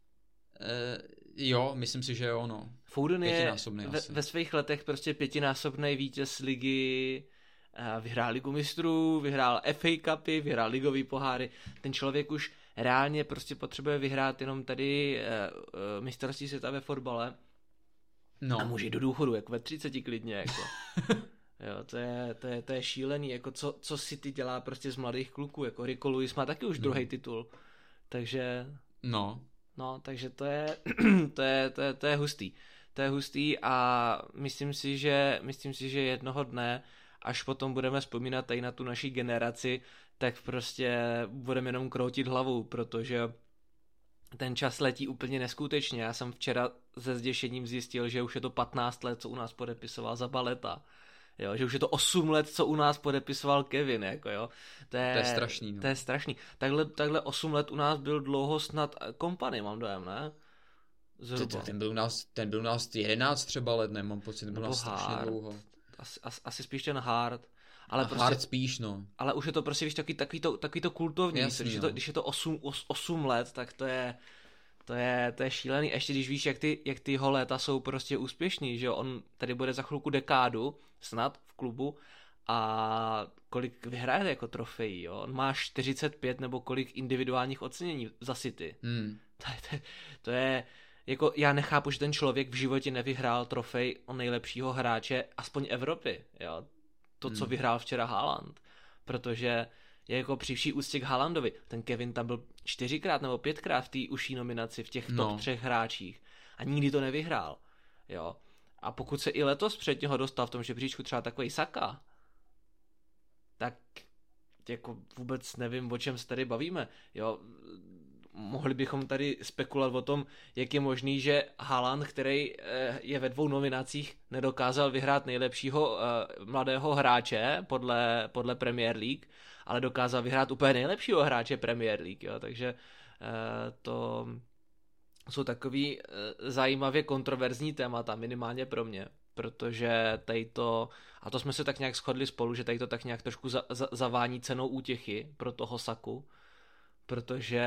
Jo, myslím si, že jo, no. Foden je ve svých letech prostě 5násobnej vítěz ligy, vyhrál ligu mistrů, vyhrál FA Cupy, vyhrál ligový poháry. Ten člověk už reálně prostě potřebuje vyhrát jenom tady mistrovství světa ve fotbale. No. A může jít do důchodu, jako ve 30 klidně, jako. Jo, to je šílený, jako co si ty dělá prostě z mladých kluků, jako Rico Lewis má taky už druhý titul. Takže... No, takže to je hustý. To je hustý a myslím si, že jednoho dne, až potom budeme vzpomínat tady na tu naší generaci, tak prostě budeme jenom kroutit hlavou, protože ten čas letí úplně neskutečně. Já jsem včera se zděšením zjistil, že už je to 15 let, co u nás podepisoval Zabaleta. Jo, že už je to 8 let, co u nás podepisoval Kevin, jako jo. To je strašný. No. To je strašný. Takhle 8 let u nás byl dlouho snad Kompany, mám dojem, ne? Ten byl u nás 11 třeba let, ne? Mám pocit, byl u nás strašně dlouho. Asi spíš ten Hard. Ale prostě, Hard spíš, no. Ale už je to prostě, víš, takový to kultovní. Jasný, když je to 8 let, tak to je šílený. Ještě když víš, jak ty jeho léta jsou prostě úspěšný, že jo. On tady bude za chvilku dekádu, snad, v klubu a kolik vyhraje jako trofejí, jo. On má 45 nebo kolik individuálních ocenění za City. To je jako, já nechápu, že ten člověk v životě nevyhrál trofej o nejlepšího hráče aspoň Evropy, jo. To, co vyhrál včera Haaland, protože je jako při vší úctě k Haalandovi. Ten Kevin tam byl 4krát nebo 5krát v té uší nominaci v těch top 3 hráčích a nikdy to nevyhrál, jo. A pokud se i letos před něho dostal v tom žebříčku třeba takový Saka, tak jako vůbec nevím, o čem se tady bavíme, jo. Mohli bychom tady spekulovat o tom, jak je možný, že Haaland, který je ve 2 nominacích, nedokázal vyhrát nejlepšího mladého hráče podle Premier League, ale dokázal vyhrát úplně nejlepšího hráče Premier League, jo? Takže to jsou takový zajímavě kontroverzní témata, minimálně pro mě, protože tady to, a to jsme se tak nějak shodli spolu, že tady to tak nějak trošku zavání cenou útěchy pro toho Saku, protože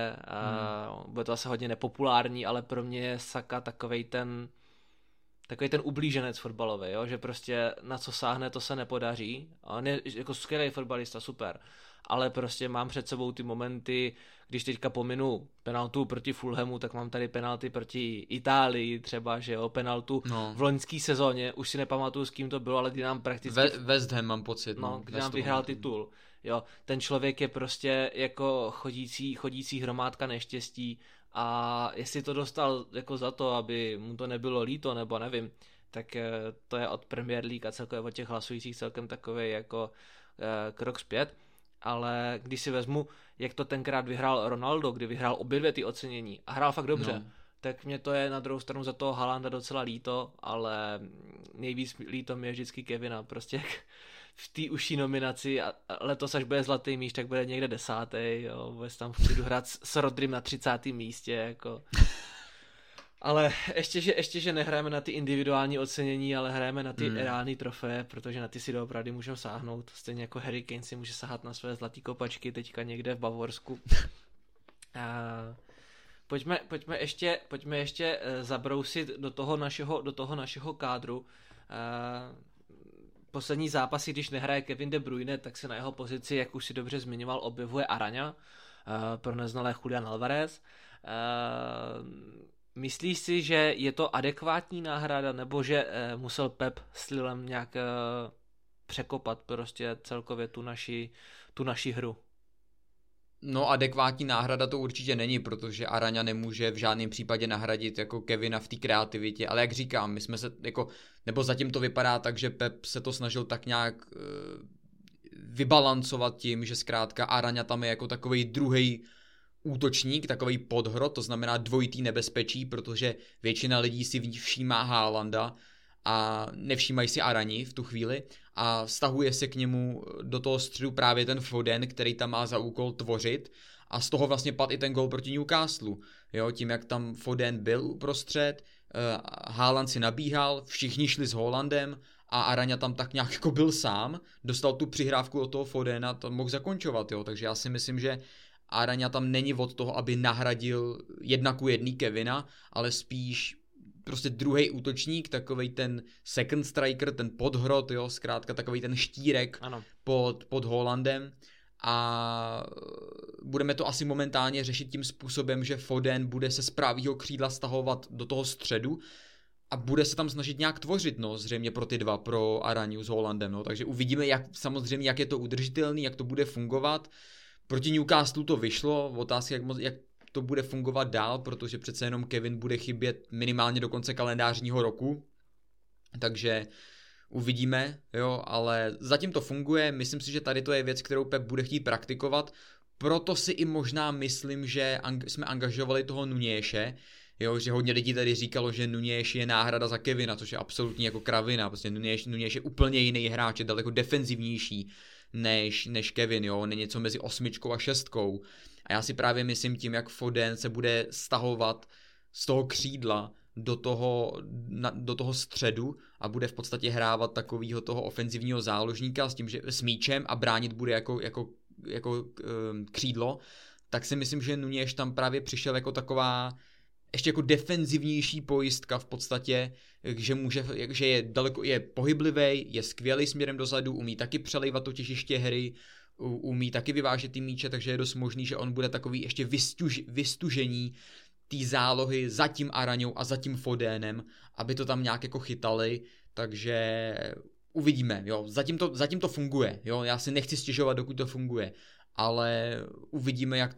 bude to asi hodně nepopulární, ale pro mě je Saka takovej ten ublíženec fotbalový, jo? Že prostě na co sáhne, to se nepodaří. On je jako skvělý fotbalista, super, ale prostě mám před sebou ty momenty, když teďka pominu penaltu proti Fulhamu, tak mám tady penalty proti Itálii třeba, že jo, penaltu v loňské sezóně, už si nepamatuju, s kým to bylo, ale kdy nám prakticky... West Ham mám pocit. Kdy nám vyhrál titul. Jo, ten člověk je prostě jako chodící hromádka neštěstí a jestli to dostal jako za to, aby mu to nebylo líto, nebo nevím, tak to je od Premier League a celkově od těch hlasujících celkem takový jako krok zpět, ale když si vezmu, jak to tenkrát vyhrál Ronaldo, kdy vyhrál obě 2 ty ocenění a hrál fakt dobře, tak mě to je na druhou stranu za toho Haalanda docela líto, ale nejvíc líto mi je vždycky Kevina, prostě v té užší nominaci a letos, až bude zlatý míč, tak bude někde 10. Jo, bude tam v klidu hrát s Rodrym na 30. místě, jako. Ale ještě, že nehrajeme na ty individuální ocenění, ale hrajeme na ty reální trofeje, protože na ty si doopravdy můžeme sáhnout. Stejně jako Harry Kane si může sahat na své zlatý kopačky teďka někde v Bavorsku. Pojďme ještě zabrousit do toho našeho kádru. Poslední zápasy, když nehraje Kevin De Bruyne, tak se na jeho pozici, jak už si dobře zmiňoval, objevuje Araňa, pro neznalé Julian Alvarez. Myslíš si, že je to adekvátní náhrada, nebo že musel Pep s Lillem nějak překopat prostě celkově tu naši hru? No, adekvátní náhrada to určitě není, protože Araňa nemůže v žádném případě nahradit jako Kevina v té kreativitě, ale jak říkám, my jsme se jako, nebo zatím to vypadá tak, že Pep se to snažil tak nějak vybalancovat tím, že zkrátka Araňa tam je jako takovej druhý útočník, takový podhrot, to znamená dvojitý nebezpečí, protože většina lidí si všímá Haalanda a nevšímají si Araňi v tu chvíli a vztahuje se k němu do toho středu právě ten Foden, který tam má za úkol tvořit a z toho vlastně padl i ten gol proti Newcastlu. Jo, tím, jak tam Foden byl uprostřed, Haaland si nabíhal, všichni šli s Haalandem a Araňa tam tak nějak jako byl sám, dostal tu přihrávku od toho Fodena, to mohl zakončovat, jo, takže já si myslím, že Araňa tam není od toho, aby nahradil 1:1 Kevina, ale spíš prostě druhý útočník, takovej ten second striker, ten podhrot, jo, zkrátka takovej ten štírek pod Haalandem a budeme to asi momentálně řešit tím způsobem, že Foden bude se z pravýho křídla stahovat do toho středu a bude se tam snažit nějak tvořit, no, zřejmě pro ty dva, pro Araňu s Haalandem, no, takže uvidíme, samozřejmě, jak je to udržitelný, jak to bude fungovat. Proti Newcastlu to vyšlo, otázka, jak to bude fungovat dál, protože přece jenom Kevin bude chybět minimálně do konce kalendářního roku, takže uvidíme, jo, ale zatím to funguje, myslím si, že tady to je věc, kterou Pep bude chtít praktikovat, proto si i možná myslím, že jsme angažovali toho Nuněše, jo, že hodně lidí tady říkalo, že Nuněš je náhrada za Kevina, což je absolutně jako kravina, prostě Nuněš je úplně jiný hráč, je daleko defenzivnější než Kevin, jo, není něco mezi 8 a 6. A já si právě myslím tím, jak Foden se bude stahovat z toho křídla do toho středu a bude v podstatě hrávat takovýho toho ofenzivního záložníka s tím, že s míčem a bránit bude jako křídlo, tak si myslím, že Nuněš tam právě přišel jako taková ještě jako defenzivnější pojistka v podstatě, že je pohyblivý, je skvělý směrem dozadu, umí taky přelejvat to těžiště hry, umí taky vyvážet ty míče, takže je dost možný, že on bude takový ještě vystužení té zálohy za tím Araňou a za tím Fodenem, aby to tam nějak jako chytali, takže uvidíme, jo, zatím to funguje, jo, já si nechci stěžovat, dokud to funguje, ale uvidíme, jak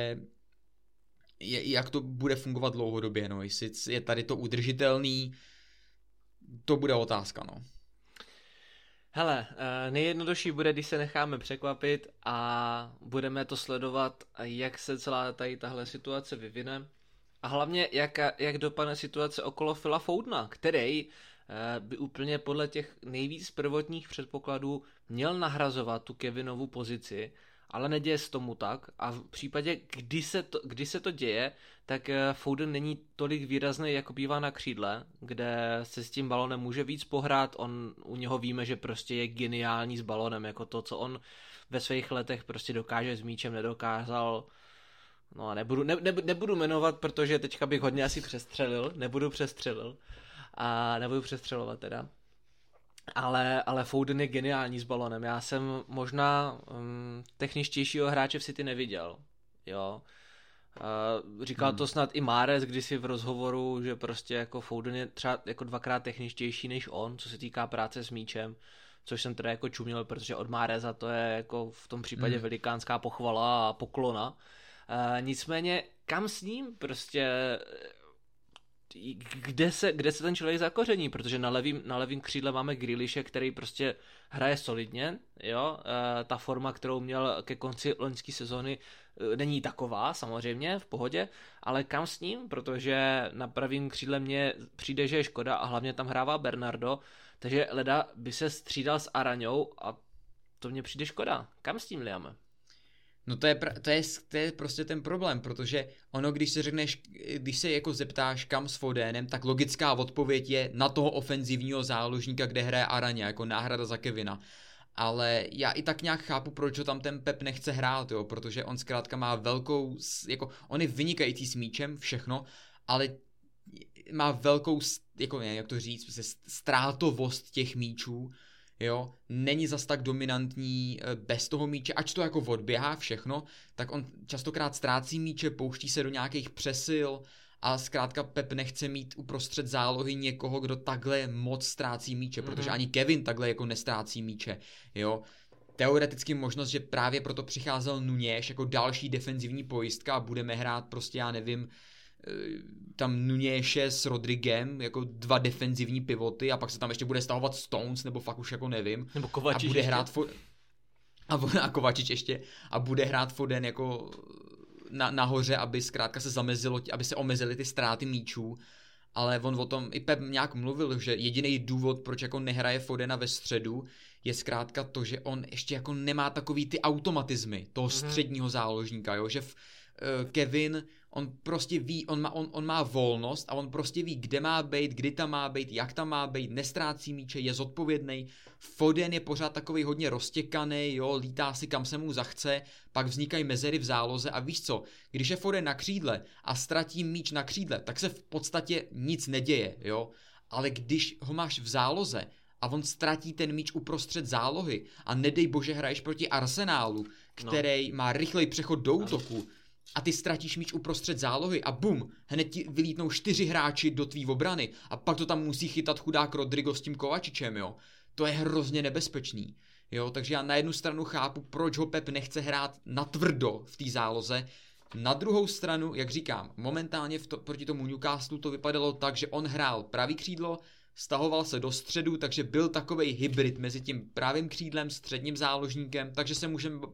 to bude fungovat dlouhodobě, no, jestli je tady to udržitelný, to bude otázka, no. Hele, nejjednodušší bude, když se necháme překvapit a budeme to sledovat, jak se celá tahle situace vyvine a hlavně jak dopadne situace okolo Phila Fodena, který by úplně podle těch nejvíc prvotních předpokladů měl nahrazovat tu Kevinovu pozici, ale neděje se tomu tak a v případě, kdy se to děje, tak Foden není tolik výrazný, jako bývá na křídle, kde se s tím balonem může víc pohrát, u něho víme, že prostě je geniální s balonem, jako to, co on ve svých letech prostě dokáže s míčem, nedokázal. No a nebudu jmenovat, protože teďka bych hodně asi přestřelil, nebudu přestřelovat teda. Ale Foden je geniální s balonem. Já jsem možná techničtějšího hráče v City neviděl. Jo. Říkal to snad i Mahrez kdysi v rozhovoru, že prostě jako Foden je třeba jako 2x techničtější než on, co se týká práce s míčem, což jsem teda jako čuměl, protože od Mahreza to je jako v tom případě velikánská pochvala a poklona. Nicméně kam s ním prostě kde se ten člověk zakoření, protože na levým křídle máme Grealishe, který prostě hraje solidně, jo, ta forma, kterou měl ke konci loňské sezóny, není taková, samozřejmě, v pohodě, ale kam s ním, protože na pravým křídle mně přijde, že je škoda a hlavně tam hrává Bernardo, takže leda by se střídal s Araňou a to mně přijde škoda. Kam s tím, Liame? No to je prostě ten problém, protože ono, když se jako zeptáš kam s Fodenem, tak logická odpověď je na toho ofenzivního záložníka, kde hraje Araňa, jako náhrada za Kevina. Ale já i tak nějak chápu, proč ho tam ten Pep nechce hrát, jo, protože on zkrátka má on je vynikající s míčem, všechno, ale má velkou, jako jak to říct, prostě ztrátovost těch míčů, jo, není zas tak dominantní bez toho míče, ač to jako odběhá všechno, tak on častokrát ztrácí míče, pouští se do nějakých přesil a zkrátka Pep nechce mít uprostřed zálohy někoho, kdo takhle moc ztrácí míče, protože ani Kevin takhle jako nestrácí míče, jo. Teoreticky možnost, že právě proto přicházel Nuněš jako další defenzivní pojistka a budeme hrát prostě, já nevím, tam Nuněše s Rodriguem jako 2 defenzivní pivoty a pak se tam ještě bude stahovat Stones nebo fakt už jako nevím. Nebo Kovačič a bude hrát a Kovačič ještě a bude hrát Foden jako nahoře, aby zkrátka se zamezilo, aby se omezily ty ztráty míčů, ale on o tom i Pep nějak mluvil, že jediný důvod, proč jako nehraje Fodena ve středu, je zkrátka to, že on ještě jako nemá takový ty automatizmy toho středního záložníka, jo, že Kevin, on prostě ví, on má volnost a on prostě ví, kde má být, kdy tam má být, jak tam má být, nestrácí míče, je zodpovědný. Foden je pořád takový hodně roztěkaný, jo, lítá si kam se mu zachce, pak vznikají mezery v záloze a víš co, když je Foden na křídle a ztratí míč na křídle, tak se v podstatě nic neděje, jo, ale když ho máš v záloze a on ztratí ten míč uprostřed zálohy a nedej bože hraješ proti Arsenálu, který má rychlej přechod do útoku, a ty ztratíš míč uprostřed zálohy a bum, hned ti vylítnou 4 hráči do tvý obrany a pak to tam musí chytat chudák Rodrigo s tím Kovačičem, jo. To je hrozně nebezpečný, jo, takže já na jednu stranu chápu, proč ho Pep nechce hrát natvrdo v té záloze, Na druhou stranu, jak říkám, momentálně proti tomu Newcastle to vypadalo tak, že on hrál pravý křídlo, stahoval se do středu, takže byl takovej hybrid mezi tím pravým křídlem, středním záložníkem, takže se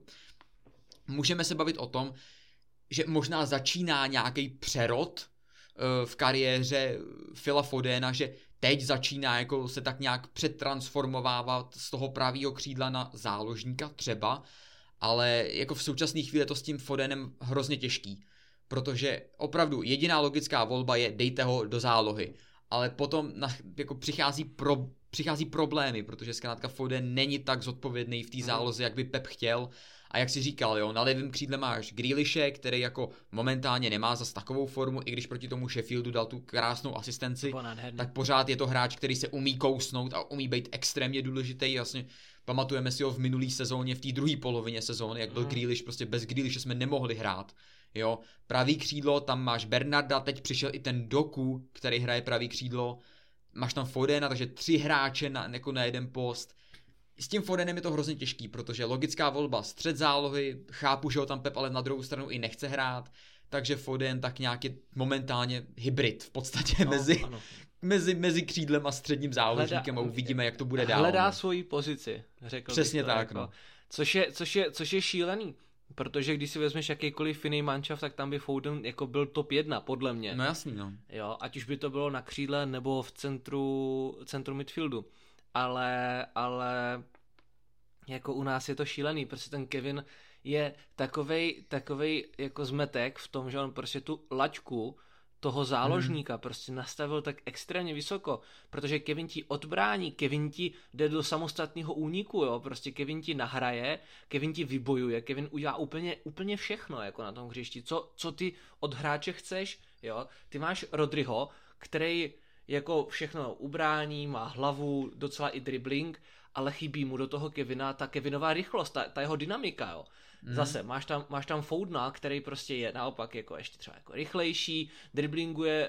můžeme se bavit o tom, že možná začíná nějaký přerod v kariéře Phila Fodena, že teď začíná jako se tak nějak přetransformovávat z toho pravýho křídla na záložníka třeba, ale jako v současné chvíli je to s tím Fodenem hrozně těžký, protože opravdu jediná logická volba je dejte ho do zálohy, ale potom jako přichází problémy, protože zkrátka Foden není tak zodpovědný v té záloze, jak by Pep chtěl. A jak si říkal, jo, na levém křídle máš Grealishe, který jako momentálně nemá zas takovou formu, i když proti tomu Sheffieldu dal tu krásnou asistenci, tak pořád je to hráč, který se umí kousnout a umí být extrémně důležitý. Vlastně pamatujeme si ho v minulý sezóně, v té druhé polovině sezóny, jak byl Grealish, prostě bez Grealishe jsme nemohli hrát. Jo, pravý křídlo, tam máš Bernarda, teď přišel i ten Doku, který hraje pravý křídlo, máš tam Fodena, takže 3 hráče na jeden post. S tím Fodenem je to hrozně těžký, protože logická volba střed zálohy, chápu, že ho tam Pep ale na druhou stranu i nechce hrát, takže Foden tak nějak je momentálně hybrid v podstatě mezi křídlem a středním záložníkem a uvidíme, jak to bude dál. Hledá svoji pozici, řekl přesně bych to, tak, jako. no. Což je šílený, protože když si vezmeš jakýkoliv jiný manšaft, tak tam by Foden jako byl top 1, podle mě. No jasný, no. Jo, ať už by to bylo na křídle nebo v centru midfieldu. Ale jako u nás je to šílený, prostě ten Kevin je takovej jako zmetek v tom, že on prostě tu laťku toho záložníka prostě nastavil tak extrémně vysoko, protože Kevin ti odbrání, Kevin ti jde do samostatného úniku, jo, prostě Kevin ti nahraje, Kevin ti vybojuje, Kevin udělá úplně všechno jako na tom hřišti, co ty od hráče chceš, jo, ty máš Rodryho, který jako všechno ubrání, má hlavu, docela i dribbling, ale chybí mu do toho Kevina ta Kevinová rychlost, ta jeho dynamika, jo. Zase máš tam Fodena, který prostě je naopak jako ještě třeba jako rychlejší, dribluje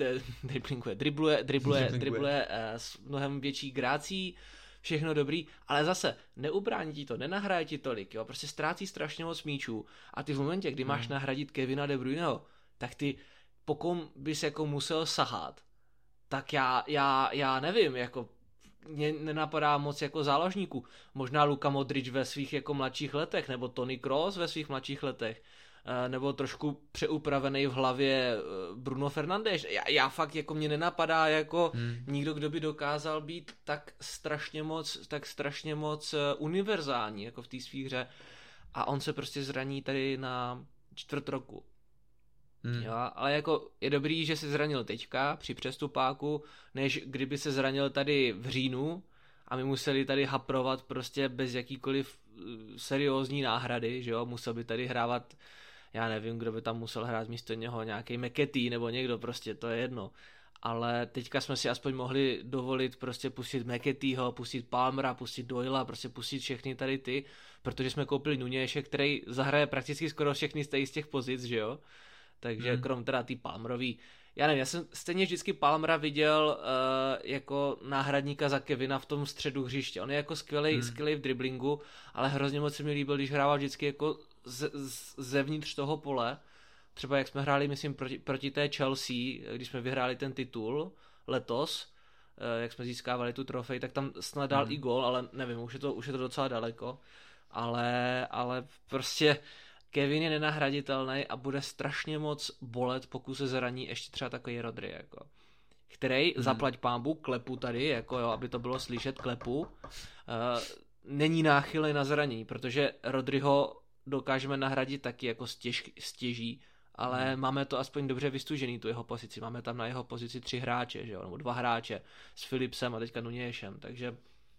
s mnohem větší grácí, všechno dobrý, ale zase neubrání ti to, nenahraje ti tolik, jo, prostě ztrácí strašně moc míčů a ty v momentě, kdy máš nahradit Kevina De Bruyneho, tak ty pokud bys jako musel sahat, tak já nevím, jako mě nenapadá moc jako záložníků. Možná Luka Modric ve svých jako mladších letech, nebo Toni Kroos ve svých mladších letech, nebo trošku přeupravený v hlavě Bruno Fernandes. Já fakt jako mě nenapadá jako nikdo, kdo by dokázal být tak strašně moc univerzální jako v té svý hře. A on se prostě zraní tady na 4 roku. Jo, ale jako je dobrý, že se zranil teďka při přestupáku, než kdyby se zranil tady v říjnu a my museli tady haprovat prostě bez jakýkoliv seriózní náhrady, že jo, musel by tady hrávat, já nevím, kdo by tam musel hrát místo něho, nějaký McAtee nebo někdo, prostě to je jedno. Ale teďka jsme si aspoň mohli dovolit prostě pustit McAteeho, pustit Palmera, pustit Doyla, prostě pustit všechny tady ty, protože jsme koupili Nuněše, který zahraje prakticky skoro všechny z těch pozic, že jo. Takže krom teda tý Palmerový, já nevím, já jsem stejně vždycky Palmera viděl jako náhradníka za Kevina v tom středu hřiště. On je jako skvělej v driblingu, ale hrozně moc se mi líbil, když hrával vždycky jako zevnitř toho pole. Třeba jak jsme hráli, myslím, proti té Chelsea, když jsme vyhráli ten titul letos, jak jsme získávali tu trofej, tak tam snad dal i gól, ale nevím, už je to docela daleko. Ale prostě Kevin je nenahraditelný a bude strašně moc bolet, pokud se zraní ještě třeba takový Rodry, jako, který, zaplať pánbu, klepu tady, jako jo, aby to bylo slyšet, klepu, není náchylný na zranění, protože Rodryho dokážeme nahradit taky jako stěží, ale máme to aspoň dobře vystužený, tu jeho pozici. Máme tam na jeho pozici 3 hráče, že jo, nebo 2 hráče s Philipsem a teďka Nuněšem, takže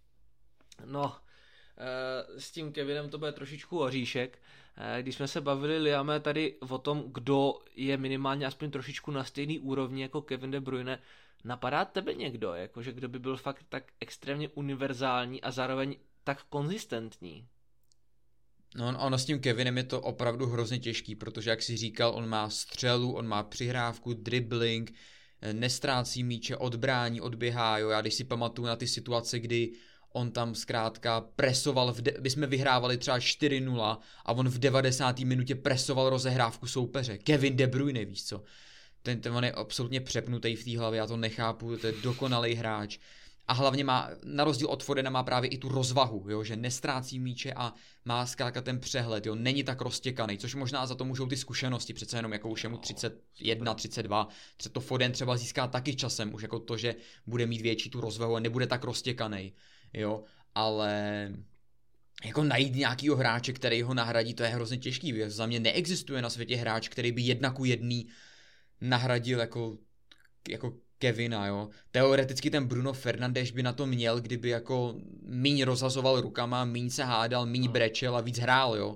no, s tím Kevinem to bude trošičku oříšek. Když jsme se bavili, Liame, tady o tom, kdo je minimálně aspoň trošičku na stejný úrovni jako Kevin De Bruyne, napadá tebe někdo, jakože kdo by byl fakt tak extrémně univerzální a zároveň tak konzistentní? No, ono s tím Kevinem je to opravdu hrozně těžký, protože jak jsi říkal, on má střelu, on má přihrávku, dribbling, nestrácí míče, odbrání, odběhá, jo, já když si pamatuju na ty situace, kdy on tam zkrátka presoval, my jsme vyhrávali třeba 4-0 a on v 90. minutě presoval rozehrávku soupeře. Kevin De Bruyne, víš co? Ten on je absolutně přepnutý v té hlavě, já to nechápu, to je dokonalý hráč. A hlavně má, na rozdíl od Fodena, má právě i tu rozvahu, jo, že nestrácí míče a má zkrátka ten přehled, jo, není tak roztěkaný, což možná za to můžou ty zkušenosti, přece jenom jako už je mu 31, 32, to Foden třeba získá taky časem, už jako to, že bude mít větší tu rozvahu a nebude tak roztěkaný, jo, ale jako najít nějakýho hráče, který ho nahradí, to je hrozně těžký, za mě neexistuje na světě hráč, který by 1:1 nahradil jako Kevina, jo. Teoreticky ten Bruno Fernandes by na to měl, kdyby jako míň rozhazoval rukama, míň se hádal, míň brečel a víc hrál, jo.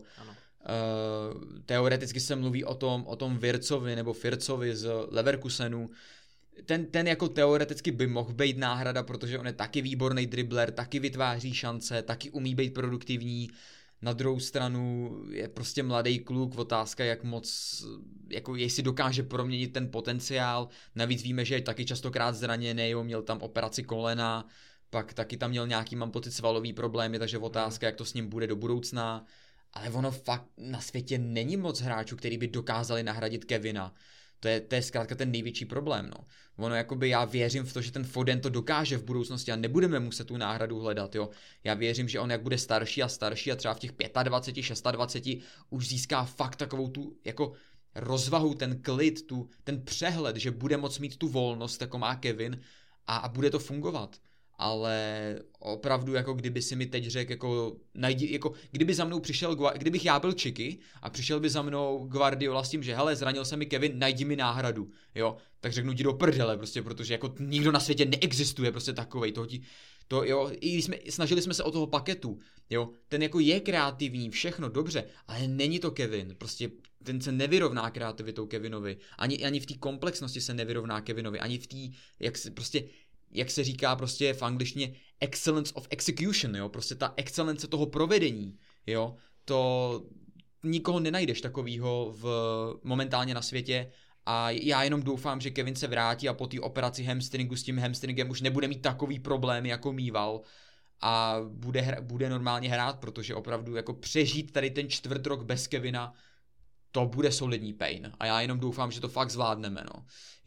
Teoreticky se mluví o tom Vircovi nebo Fircovi z Leverkusenu. Ten jako teoreticky by mohl být náhrada, protože on je taky výborný dribler, taky vytváří šance, taky umí být produktivní. Na druhou stranu je prostě mladý kluk, otázka jak moc, jako jestli dokáže proměnit ten potenciál, navíc víme, že je taky častokrát zraněný, měl tam operaci kolena, pak taky tam měl nějaký, mám pocit, svalový problémy, takže otázka, jak to s ním bude do budoucna, ale ono fakt na světě není moc hráčů, který by dokázali nahradit Kevina. To je zkrátka ten největší problém, no. Ono jakoby já věřím v to, že ten Foden to dokáže v budoucnosti a nebudeme muset tu náhradu hledat, jo. Já věřím, že on jak bude starší a třeba v těch 25, 26 už získá fakt takovou tu jako rozvahu, ten klid, ten přehled, že bude moct mít tu volnost, jako má Kevin a bude to fungovat. Ale opravdu, jako kdyby si mi teď řekl, jako kdyby za mnou přišel, kdybych já byl Čiky a přišel by za mnou Guardiola s tím, že hele, zranil se mi Kevin, najdi mi náhradu, jo, tak řeknu ti do prdele, prostě, protože jako nikdo na světě neexistuje, prostě takovej, to jo, i snažili jsme se o toho Paketu, jo, ten jako je kreativní, všechno dobře, ale není to Kevin, prostě ten se nevyrovná kreativitou Kevinovi, ani v té komplexnosti se nevyrovná Kevinovi, ani v té, jak se říká prostě v angličtině excellence of execution, jo, prostě ta excelence toho provedení, jo, to nikoho nenajdeš takovýho momentálně na světě a já jenom doufám, že Kevin se vrátí a po té operaci hamstringu s tím hamstringem už nebude mít takový problémy, jako mýval a bude normálně hrát, protože opravdu jako přežít tady ten 4 rok bez Kevina, to bude solidní pain a já jenom doufám, že to fakt zvládneme, no.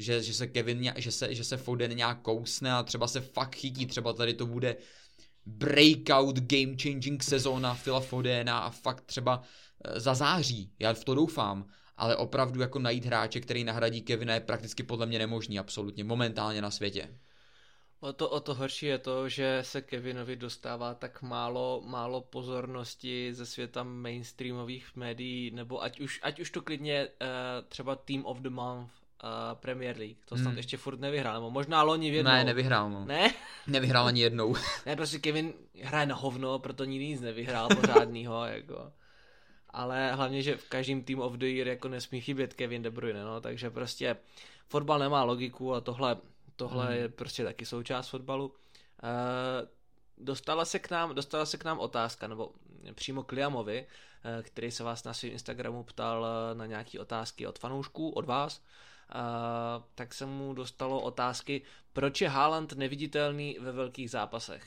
Že se Foden nějak kousne a třeba se fakt chytí, třeba tady to bude breakout game changing sezóna Phila Fodena a fakt třeba zazáří, já v to doufám, ale opravdu jako najít hráče, který nahradí Kevina je prakticky podle mě nemožný, absolutně, momentálně na světě. O to horší je to, že se Kevinovi dostává tak málo pozornosti ze světa mainstreamových médií, nebo ať už to klidně třeba Team of the Month Premier League, to snad ještě furt nevyhrál, nebo možná loni v jednou. Ne, nevyhrál, no. Ne? Nevyhrál ani jednou. Ne, prostě Kevin hraje na hovno, proto nikdy nic nevyhrál pořádnýho, jako. Ale hlavně, že v každém Team of the Year jako nesmí chybět Kevin De Bruyne, no, takže prostě fotbal nemá logiku a tohle je prostě taky součást fotbalu. Dostala se k nám otázka, nebo přímo k Liamovi, který se vás na svém Instagramu ptal na nějaké otázky od fanoušků, od vás. Tak se mu dostalo otázky, proč je Haaland neviditelný ve velkých zápasech.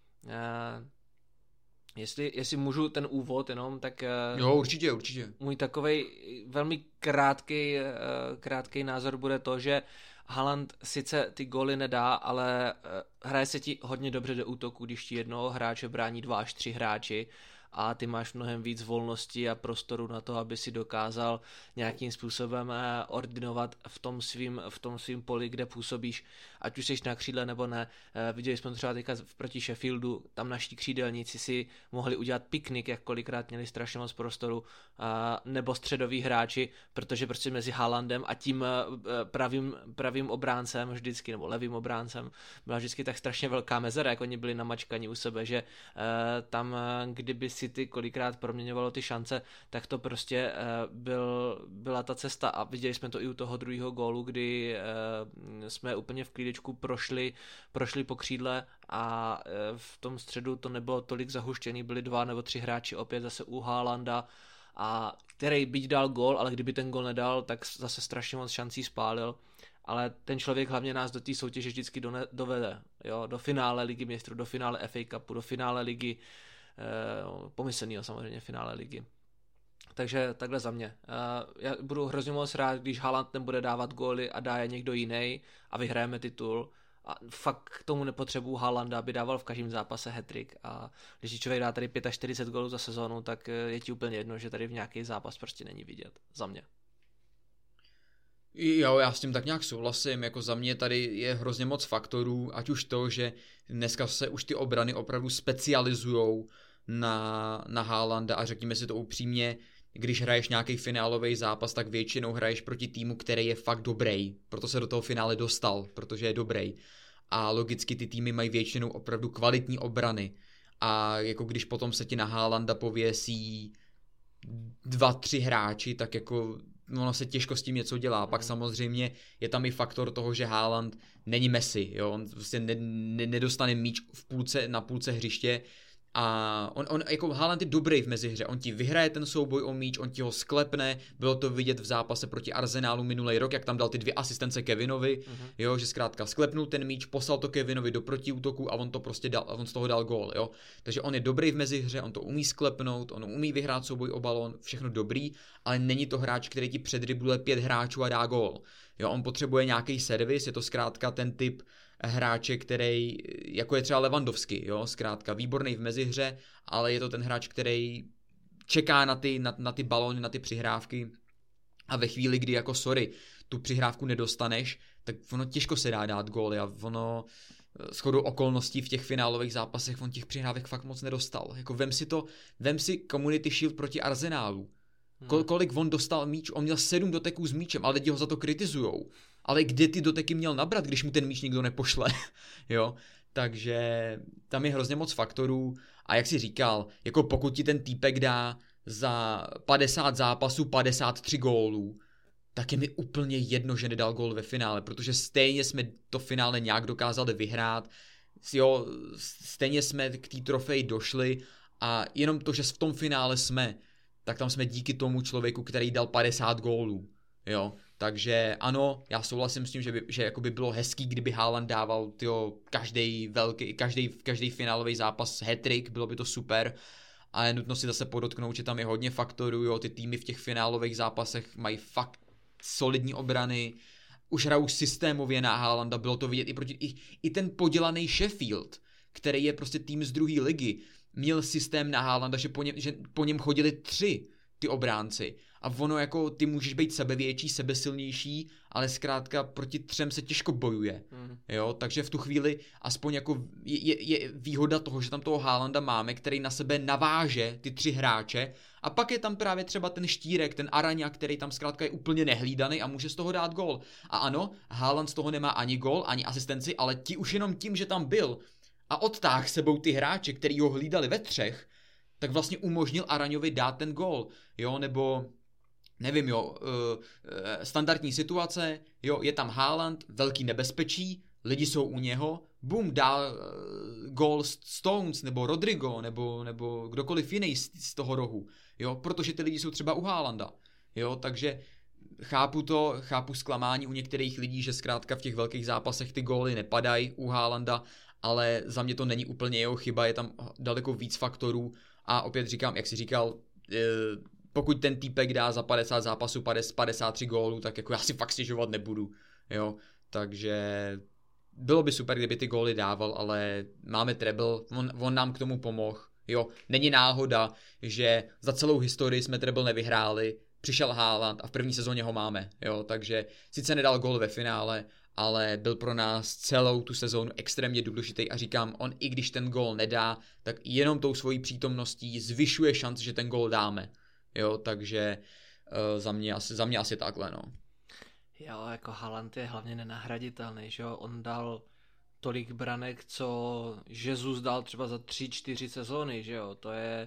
Jestli můžu ten úvod jenom, tak... Jo, určitě. Můj takovej velmi krátký názor bude to, že Haaland sice ty góly nedá, ale hraje se ti hodně dobře do útoku, když ti jednoho hráče brání 2 až 3 hráči a ty máš mnohem víc volnosti a prostoru na to, aby si dokázal nějakým způsobem ordinovat v tom svým poli, kde působíš, ať už jsi na křídle nebo ne. Viděli jsme to třeba teďka proti Sheffieldu, tam naši křídelníci si mohli udělat piknik, jak kolikrát měli strašně moc prostoru, nebo středoví hráči, protože prostě mezi Haalandem a tím pravým obráncem vždycky, nebo levým obráncem, byla vždycky tak strašně velká mezera, jak oni byli namačkaní u sebe, že tam, kdyby City kolikrát proměňovalo ty šance, tak to prostě byla ta cesta a viděli jsme to i u toho druhého gólu, kdy jsme úplně v klídečku prošli po křídle a v tom středu to nebylo tolik zahuštěný, byli 2 nebo 3 hráči opět zase u Haalanda, a který byť dal gól, ale kdyby ten gól nedal, tak zase strašně moc šancí spálil. Ale ten člověk hlavně nás do té soutěže vždycky dovede. jo, do finále Ligy mistrů, do finále FA Cupu, do finále ligy, pomyslného samozřejmě finále ligy. Takže takhle za mě. Já budu hrozně moc rád, když Haaland nebude dávat góly a dá je někdo jiný a vyhrajeme titul. A fakt k tomu nepotřebuji Haalanda, aby dával v každém zápase hat-trick. A když si člověk dá tady 45 gólů za sezónu, tak je ti úplně jedno, že tady v nějaký zápas prostě není vidět. Za mě. Jo, já s tím tak nějak souhlasím, jako za mě tady je hrozně moc faktorů, ať už to, že dneska se už ty obrany opravdu specializujou na Haalanda a řekněme si to upřímně, když hraješ nějaký finálový zápas, tak většinou hraješ proti týmu, který je fakt dobrý, proto se do toho finále dostal, protože je dobrý. A logicky ty týmy mají většinou opravdu kvalitní obrany a jako když potom se ti na Haalanda pověsí 2-3 hráči, tak jako ono se těžko s tím něco dělá. Pak samozřejmě je tam i faktor toho, že Haaland není Messi, jo? On prostě nedostane míč na půlce hřiště a on jako Haaland je dobrý v mezihře, on ti vyhraje ten souboj o míč, on ti ho sklepne, bylo to vidět v zápase proti Arsenálu minulý rok, jak tam dal ty 2 asistence Kevinovi, jo, že zkrátka sklepnul ten míč, poslal to Kevinovi do protiútoku a on to prostě dal, a on z toho dal gól, jo. Takže on je dobrý v mezihře, on to umí sklepnout, on umí vyhrát souboj o balón, všechno dobrý, ale není to hráč, který ti předribluje 5 hráčů a dá gól. Jo, on potřebuje nějaký servis, je to zkrátka ten typ hráče, který, jako je třeba Lewandowski, jo, zkrátka výborný v mezihře, ale je to ten hráč, který čeká na ty balóny, na ty přihrávky a ve chvíli, kdy jako tu přihrávku nedostaneš, tak ono těžko se dá dát góly a ono shodou okolností v těch finálových zápasech on těch přihrávek fakt moc nedostal. Jako vem si Community Shield proti Arsenálu. Kolik on dostal míč, on měl 7 doteků s míčem, ale lidi ho za to kritizujou. Ale kde ty doteky měl nabrat, když mu ten míč nikdo nepošle, jo? Takže tam je hrozně moc faktorů a jak jsi říkal, jako pokud ti ten týpek dá za 50 zápasů 53 gólů, tak je mi úplně jedno, že nedal gól ve finále, protože stejně jsme to finále nějak dokázali vyhrát, jo, stejně jsme k té trofeji došli a jenom to, že v tom finále jsme, tak tam jsme díky tomu člověku, který dal 50 gólů, jo. Takže ano, já souhlasím s tím, že jako by bylo hezký, kdyby Haaland dával každý finálový zápas hat-trick, bylo by to super. A je nutno si zase podotknout, že tam je hodně faktorů, jo, ty týmy v těch finálových zápasech mají fakt solidní obrany, už hrajou systémově na Haalanda, bylo to vidět i ten podělaný Sheffield, který je prostě tým z druhé ligy, měl systém na Haalanda, že po něm chodili 3 ty obránci. A ono jako ty můžeš být sebevětší, sebesilnější, ale zkrátka proti 3 se těžko bojuje. Jo, takže v tu chvíli aspoň jako je výhoda toho, že tam toho Haalanda máme, který na sebe naváže ty 3 hráče a pak je tam právě třeba ten Štírek, ten Araňa, který tam zkrátka je úplně nehlídaný a může z toho dát gól. A ano, Haaland z toho nemá ani gól, ani asistenci, ale už jenom tím, že tam byl a odtáhl sebou ty hráče, který ho hlídali ve 3, tak vlastně umožnil Araňovi dát ten gól, jo, nebo nevím, jo, standardní situace, jo, je tam Haaland, velký nebezpečí, lidi jsou u něho, bum, dá gól Stones, nebo Rodrigo, nebo kdokoliv jiný z toho rohu, jo, protože ty lidi jsou třeba u Haalanda, jo, takže chápu zklamání u některých lidí, že zkrátka v těch velkých zápasech ty góly nepadají u Haalanda, ale za mě to není úplně jeho chyba, je tam daleko víc faktorů a opět říkám, jak jsi říkal, pokud ten týpek dá za 50 zápasů 53 gólů, tak jako já si fakt stěžovat nebudu, jo, takže bylo by super, kdyby ty góly dával, ale máme treble, on nám k tomu pomohl, jo, není náhoda, že za celou historii jsme treble nevyhráli, přišel Haaland a v první sezóně ho máme, jo, takže sice nedal gól ve finále, ale byl pro nás celou tu sezónu extrémně důležitý a říkám, on i když ten gól nedá, tak jenom tou svojí přítomností zvyšuje šanci, že ten gól dáme. Jo, takže za mě asi takhle, no. Jo, jako Haaland je hlavně nenahraditelný, že jo, on dal tolik branek, co Jesus dal třeba za 3-4 sezóny, že jo, to je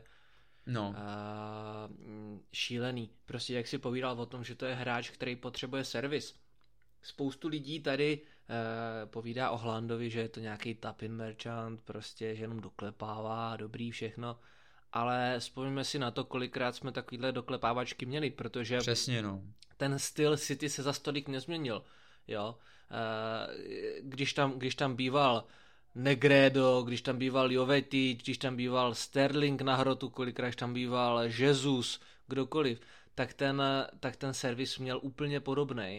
šílený. Prostě jak si povídal o tom, že to je hráč, který potřebuje servis. Spoustu lidí tady povídá o Haalandovi, že je to nějaký tap-in merchant, prostě, že jenom doklepává, dobrý všechno, ale vzpomeňme si na to, kolikrát jsme takovýhle doklepávačky měli, protože přesně, no. Ten styl City se za tolik nezměnil, jo. Když tam býval Negredo, když tam býval Jovetic, když tam býval Sterling na hrotu, kolikrát tam býval Jesus, kdokoliv, tak ten servis měl úplně podobnej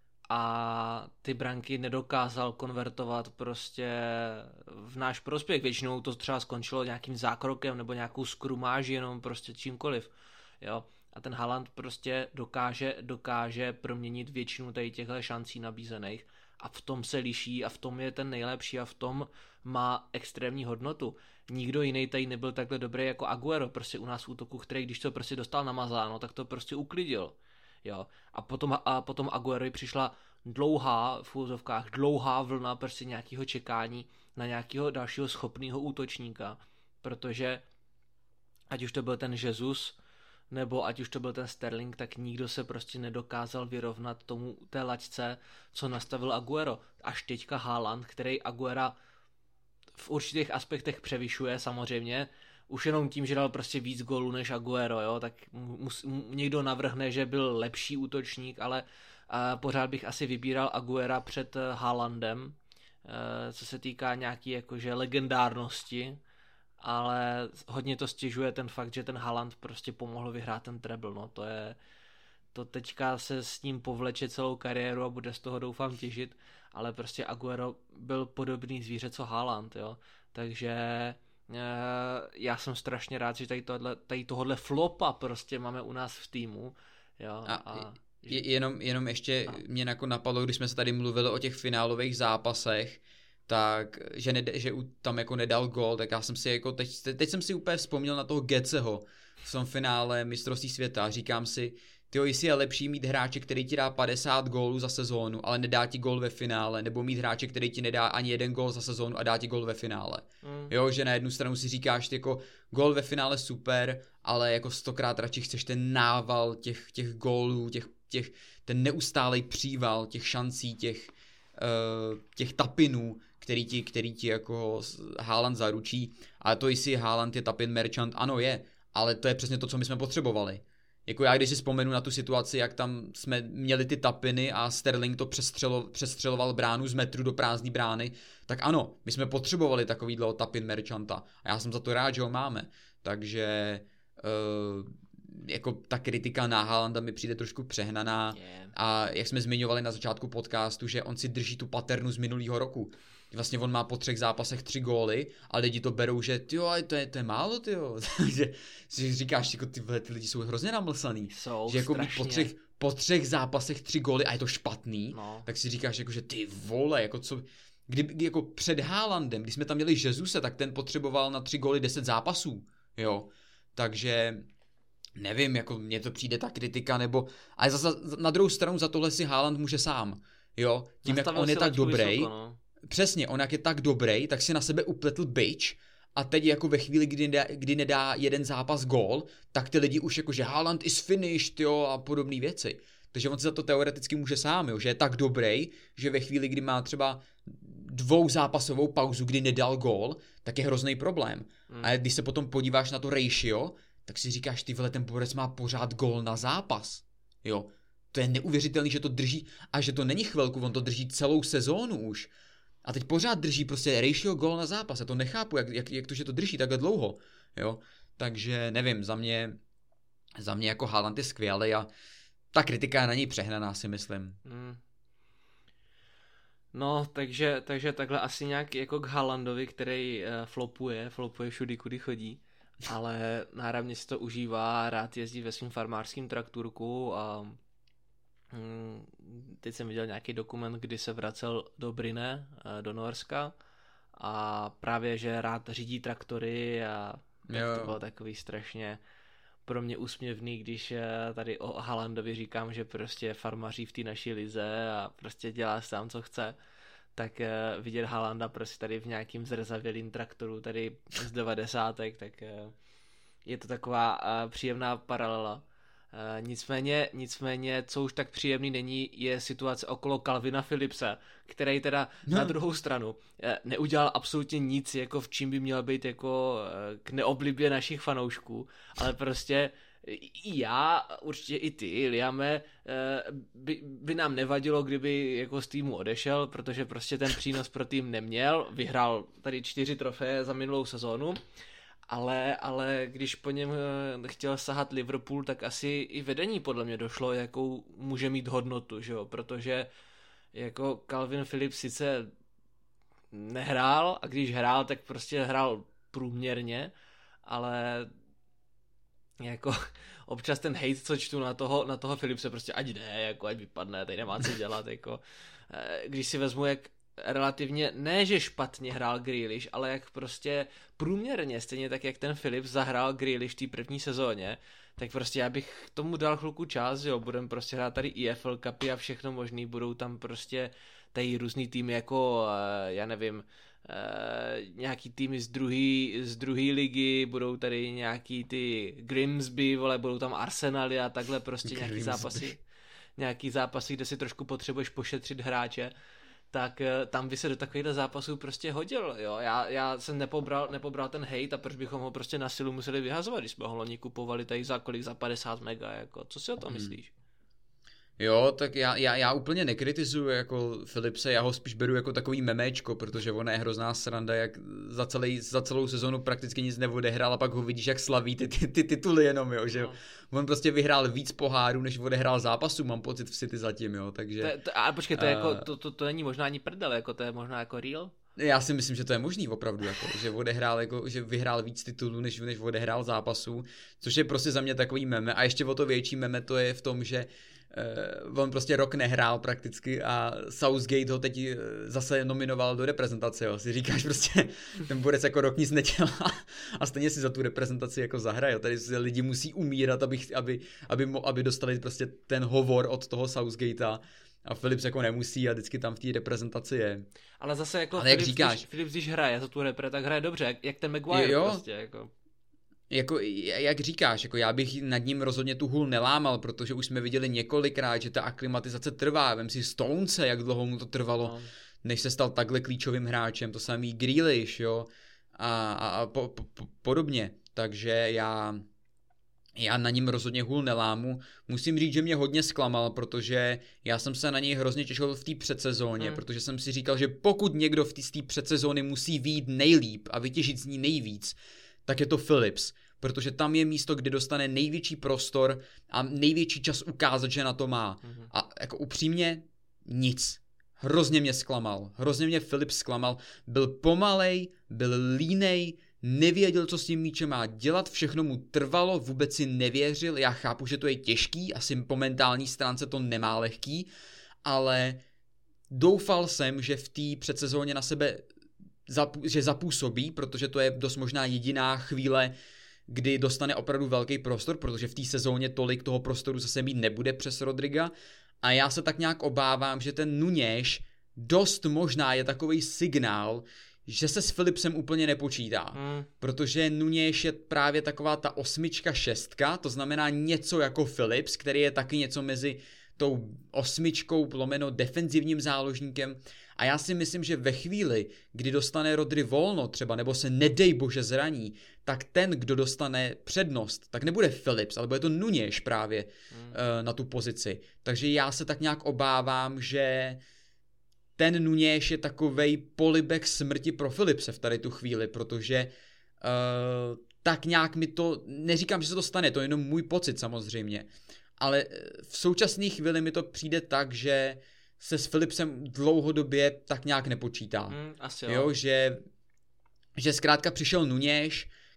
a ty branky nedokázal konvertovat prostě v náš prospěch. Většinou to třeba skončilo nějakým zákrokem nebo nějakou skrumáží, jenom prostě čímkoliv. Jo. A ten Haaland prostě dokáže proměnit většinu tady těchto šancí nabízených a v tom se liší a v tom je ten nejlepší a v tom má extrémní hodnotu. Nikdo jiný tady nebyl takhle dobrý jako Aguero, prostě u nás v útoku, který když to prostě dostal namazáno, tak to prostě uklidil. Jo. A potom Aguero přišla v úzovkách dlouhá vlna prostě nějakého čekání na nějakého dalšího schopného útočníka, protože ať už to byl ten Jesus, nebo ať už to byl ten Sterling, tak nikdo se prostě nedokázal vyrovnat tomu té laťce, co nastavil Aguero. Až teďka Haaland, který Aguera v určitých aspektech převyšuje samozřejmě, už jenom tím, že dal prostě víc gólů než Aguero, jo, tak někdo navrhne, že byl lepší útočník, ale pořád bych asi vybíral Aguera před Haalandem, co se týká nějaký jakože legendárnosti, ale hodně to stěžuje ten fakt, že ten Haaland prostě pomohl vyhrát ten treble, no to teďka se s ním povleče celou kariéru a bude z toho doufám těžit, ale prostě Aguero byl podobný zvíře co Haaland, jo, takže já jsem strašně rád, že tady tohohle flopa prostě máme u nás v týmu, jo. Jenom ještě mě jako napadlo, když jsme se tady mluvili o těch finálových zápasech, tak, že tam jako nedal gól, tak já jsem si jako, teď jsem si úplně vzpomněl na toho Getzeho v tom finále mistrovství světa a říkám si, jestli je lepší mít hráče, který ti dá 50 gólů za sezónu, ale nedá ti gól ve finále, nebo mít hráče, který ti nedá ani jeden gól za sezónu a dá ti gól ve finále. Jo, že na jednu stranu si říkáš, jako gól ve finále super, ale jako 100krát radši chceš ten nával těch gólů, ten neustálej příval těch šancí, těch tapinů, který ti jako Haaland zaručí. A to jestli Haaland je tapin merchant, ano je, ale to je přesně to, co my jsme potřebovali. Jako já, když si vzpomenu na tu situaci, jak tam jsme měli ty tapiny a Sterling to přestřeloval bránu z metru do prázdné brány, tak ano, my jsme potřebovali takovýhle tapin merchanta a já jsem za to rád, že ho máme. Takže jako ta kritika na Haalanda mi přijde trošku přehnaná a jak jsme zmiňovali na začátku podcastu, že on si drží tu paternu z minulého roku. Vlastně on má po 3 zápasech 3 góly a lidi to berou, že tyjo, to je málo, tyjo. že říkáš, jako ty lidi jsou hrozně namlsaný. Že jako mít po 3 zápasech 3 góly a je to špatný, no. Tak si říkáš, jako, že ty vole, jako co... Kdy jako před Haalandem, když jsme tam měli Jesuse, tak ten potřeboval na 3 góly 10 zápasů, jo. Takže... Nevím, jako mně to přijde ta kritika, nebo... Ale zase na druhou stranu za tohle si Haaland může sám, jo. Tím, jak on je tak dobrý, no. Přesně, on jak je tak dobrý, tak si na sebe upletl bič a teď jako ve chvíli, kdy nedá jeden zápas gól, tak ty lidi už jako, že Haaland is finished, jo, a podobné věci. Takže on si za to teoreticky může sám, jo, že je tak dobrý, že ve chvíli, kdy má třeba 2zápasovou pauzu, kdy nedal gól, tak je hrozný problém. A když se potom podíváš na to ratio, tak si říkáš, ty vole, ten borec má pořád gól na zápas. Jo, to je neuvěřitelný, že to drží a že to není chvilku, on to drží celou sezónu už. A teď pořád drží prostě ratio gól na zápas. Já to nechápu, jak to, že to drží takhle dlouho. Jo, takže nevím, za mě jako Haaland je skvělý a ta kritika je na něj přehnaná, si myslím. No, takže takhle asi nějak jako k Haalandovi, který flopuje všudy, kudy chodí. Ale náramně si to užívá, rád jezdí ve svým farmářským traktůrku a teď jsem viděl nějaký dokument, kdy se vracel do Bryne, do Norska a právě, že rád řídí traktory a to bylo takový strašně pro mě úsměvný, když tady o Haalandovi říkám, že prostě farmaří v té naší lize a prostě dělá sám, co chce, tak vidět Haalanda prostě tady v nějakým zrzavělým traktoru tady z 90. tak je to taková příjemná paralela. Nicméně, co už tak příjemný není, je situace okolo Calvina Phillipse, který teda na druhou stranu neudělal absolutně nic, jako v čím by měl být jako k neoblibě našich fanoušků, ale prostě i já, určitě i ty, Liame, by nám nevadilo, kdyby jako z týmu odešel, protože prostě ten přínos pro tým neměl, vyhrál tady 4 trofeje za minulou sezónu, ale když po něm chtěl sahat Liverpool, tak asi i vedení podle mě došlo, jakou může mít hodnotu, že jo, protože jako Calvin Phillips sice nehrál a když hrál, tak prostě hrál průměrně, ale jako občas ten hate, co čtu na toho Philipse, prostě ať jde, jako ať vypadne, tady nemá co dělat, jako když si vezmu, jak relativně, ne že špatně hrál Grealish, ale jak prostě průměrně, stejně tak jak ten Phillips zahrál Grealish v té první sezóně, tak prostě já bych tomu dal chvilku čas, jo, budem prostě hrát tady EFL Cupy a všechno možný, budou tam prostě tady různý týmy jako, já nevím, nějaký týmy z druhé ligy, budou tady nějaký ty Grimsby, vole, budou tam Arsenaly a takhle prostě nějaký zápasy, kde si trošku potřebuješ pošetřit hráče, tak tam by se do takovýchhle zápasů prostě hodil, jo. Já jsem nepobral ten hate a proč bychom ho prostě na silu museli vyhazovat, když jsme ho loni kupovali tady za kolik, za 50 mega, jako, co si o tom myslíš? Jo, tak já úplně nekritizuju jako Philipse, já ho spíš beru jako takový memečko, protože ona je hrozná sranda, jak za celou sezonu prakticky nic neodehrál a pak ho vidíš, jak slaví ty tituly jenom, jo, že on prostě vyhrál víc pohárů, než odehrál zápasů, mám pocit v City zatím, jo, takže... Ale počkej, to je jako, to není možná ani prdel, jako to je možná jako real? Já si myslím, že to je možný opravdu, jako, že odehrál, jako, že vyhrál víc titulů, než odehrál zápasů, což je prostě za mě takový meme a ještě o to větší meme to je v tom, že on prostě rok nehrál prakticky a Southgate ho teď zase nominoval do reprezentace, jo. Si říkáš prostě, ten borec jako rok nic nedělá a stejně si za tu reprezentaci jako zahraje. Tady lidi musí umírat, aby dostali prostě ten hovor od toho Southgatea a Phillips jako nemusí a vždycky tam v té reprezentaci je. Ale zase jako Phillips, když hraje za tu repre, tak hraje dobře, jak ten Maguire jo. Prostě jako... Jako, jak říkáš, jako já bych nad ním rozhodně tu hůl nelámal, protože už jsme viděli několikrát, že ta aklimatizace trvá. Vem si Stonese, jak dlouho mu to trvalo, než se stal takhle klíčovým hráčem, to samý Grealish, jo, a podobně. Takže já na ním rozhodně hůl nelámu. Musím říct, že mě hodně zklamal, protože já jsem se na něj hrozně těšil v té předsezóně, protože jsem si říkal, že pokud někdo v té předsezóny musí vyjít nejlíp a vytěžit z ní nejvíc, tak je to Phillips, protože tam je místo, kde dostane největší prostor a největší čas ukázat, že na to má. A jako upřímně nic. Hrozně mě zklamal. Hrozně mě Phillips zklamal. Byl pomalej, byl línej, nevěděl, co s tím míčem má dělat, všechno mu trvalo, vůbec si nevěřil. Já chápu, že to je těžký, asi po mentální stránce to nemá lehký, ale doufal jsem, že v té předsezóně na sebe že zapůsobí, protože to je dost možná jediná chvíle, kdy dostane opravdu velký prostor, protože v té sezóně tolik toho prostoru zase mít nebude přes Rodriga a já se tak nějak obávám, že ten Nunes dost možná je takový signál, že se s Philipsem úplně nepočítá, protože Nunes je právě taková ta 8, 6, to znamená něco jako Phillips, který je taky něco mezi tou 8 lomeno defenzivním záložníkem. A já si myslím, že ve chvíli, kdy dostane Rodri volno třeba, nebo se nedej bože zraní, tak ten, kdo dostane přednost, tak nebude Phillips, ale bude to Nunes právě na tu pozici. Takže já se tak nějak obávám, že ten Nunes je takovej polibek smrti pro Phillipse v tady tu chvíli, protože tak nějak mi to, neříkám, že se to stane, to je jenom můj pocit samozřejmě, ale v současné chvíli mi to přijde tak, že se s Phillipsem dlouhodobě tak nějak nepočítá. Asi jo, že zkrátka přišel Nunes,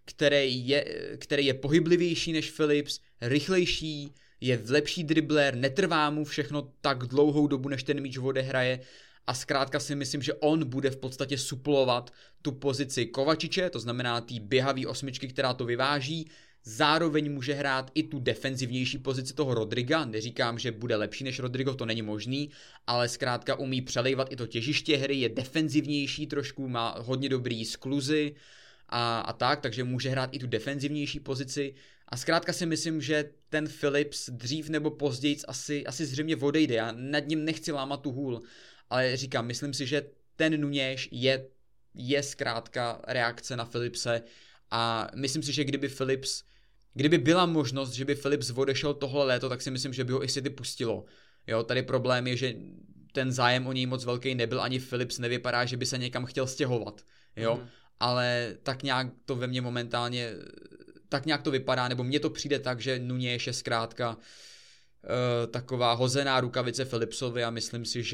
který je pohyblivější než Phillips, rychlejší, je lepší dribler, netrvá mu všechno tak dlouhou dobu, než ten míč odehraje a zkrátka si myslím, že on bude v podstatě suplovat tu pozici Kovačiče, to znamená tý běhavý 8, která to vyváží. Zároveň může hrát i tu defenzivnější pozici toho Rodriga, neříkám, že bude lepší než Rodrigo, to není možný, ale zkrátka umí přelejvat i to těžiště hry, je defenzivnější trošku, má hodně dobrý skluzy a tak, takže může hrát i tu defenzivnější pozici a zkrátka si myslím, že ten Phillips dřív nebo později asi zřejmě odejde, já nad ním nechci lámat tu hůl, ale říkám, myslím si, že ten Nunes je zkrátka reakce na Phillipse a myslím si, že kdyby Phillips Kdyby byla možnost, že by Phillips odešel tohle léto, tak si myslím, že by ho i City pustilo. Jo, tady problém je, že ten zájem o něj moc velký nebyl, ani Phillips nevypadá, že by se někam chtěl stěhovat. Jo, ale tak nějak to ve mně momentálně, tak nějak to vypadá, nebo mně to přijde tak, že Núñez je zkrátka taková hozená rukavice Phillipsovi a myslím si,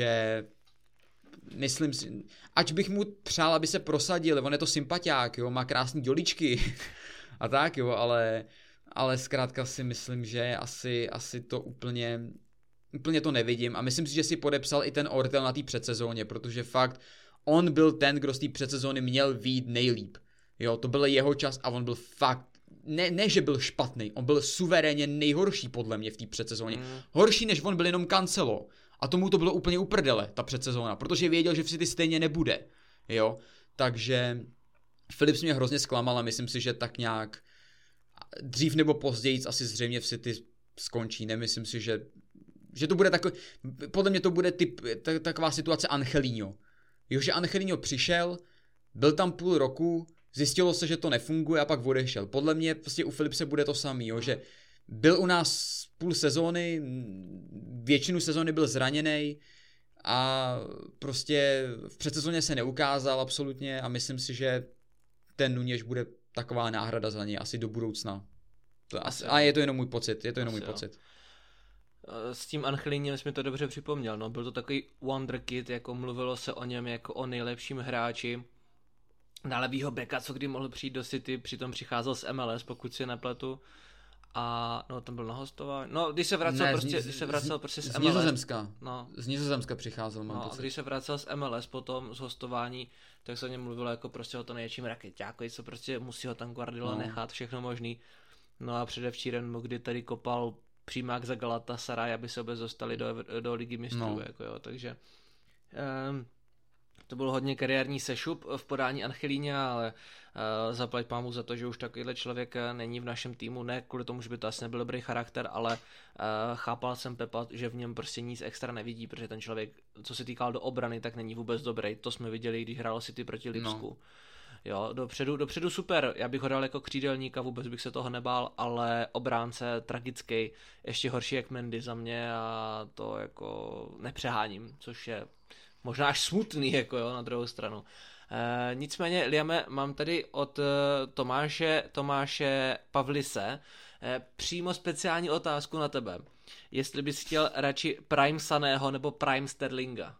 ač bych mu přál, aby se prosadil, on je to sympatiák, jo, má krásný děličky a tak, jo, ale zkrátka si myslím, že asi to úplně to nevidím a myslím si, že si podepsal i ten Ortel na té předsezóně, protože fakt on byl ten, kdo z té předsezóny měl vyjít nejlíp, jo, to byl jeho čas a on byl fakt, ne, že byl špatný, on byl suverénně nejhorší podle mě v té předsezóně, horší než on byl jenom Cancelo. A tomu to bylo úplně uprdele, ta předsezóna, protože věděl, že v City stejně nebude, jo, takže Phillips mě hrozně zklamal a myslím si, že tak nějak dřív nebo později asi zřejmě v City skončí, nemyslím si, že to bude takový, podle mě to bude taková situace Angelino, jo, že Angelino přišel, byl tam půl roku, zjistilo se, že to nefunguje a pak odešel, podle mě prostě u Phillipse bude to samý, jo, že byl u nás půl sezóny, většinu sezóny byl zraněný a prostě v předsezóně se neukázal absolutně a myslím si, že ten Núñez bude taková náhrada za něj asi do budoucna. A je to jenom můj pocit, S tím Angelinem jsi mi to dobře připomněl, no, byl to takový wonderkid, jako mluvilo se o něm jako o nejlepším hráči na levýho beka, co kdy mohl přijít do City, přitom přicházel z MLS, pokud si nepletu. A no, tam byl na hostování. No, když se vracel z MLS. Nizozemska. No. Z Nizozemska přicházel, mám pocit. Když se vracel z MLS potom z hostování, tak se o něm mluvilo jako prostě o to největším rakeťákovi, co prostě musí ho tam Guardiola nechat, všechno možný. No a předevčírem, kdy tady kopal přímák za Galatasaray, aby se vůbec dostali do Ligy mistrů, jako jo, takže to byl hodně kariérní sešup v podání Angelína, ale zaplať pámu za to, že už takovýhle člověk není v našem týmu, ne kvůli tomu, že by to asi nebyl dobrý charakter, ale chápal jsem Pepa, že v něm prostě nic extra nevidí, protože ten člověk, co se týkal do obrany, tak není vůbec dobrý, to jsme viděli, když hrál City proti Lipsku. No. Jo, dopředu super, já bych ho dal jako křídelníka, vůbec bych se toho nebál, ale obránce tragický, ještě horší jak Mendy za mě a to jako nepřeháním, což je možná až smutný, jako jo, na druhou stranu. Nicméně, Liame, mám tady od Tomáše Pavlise přímo speciální otázku na tebe. Jestli bys chtěl radši Prime Saného nebo Prime Sterlinga?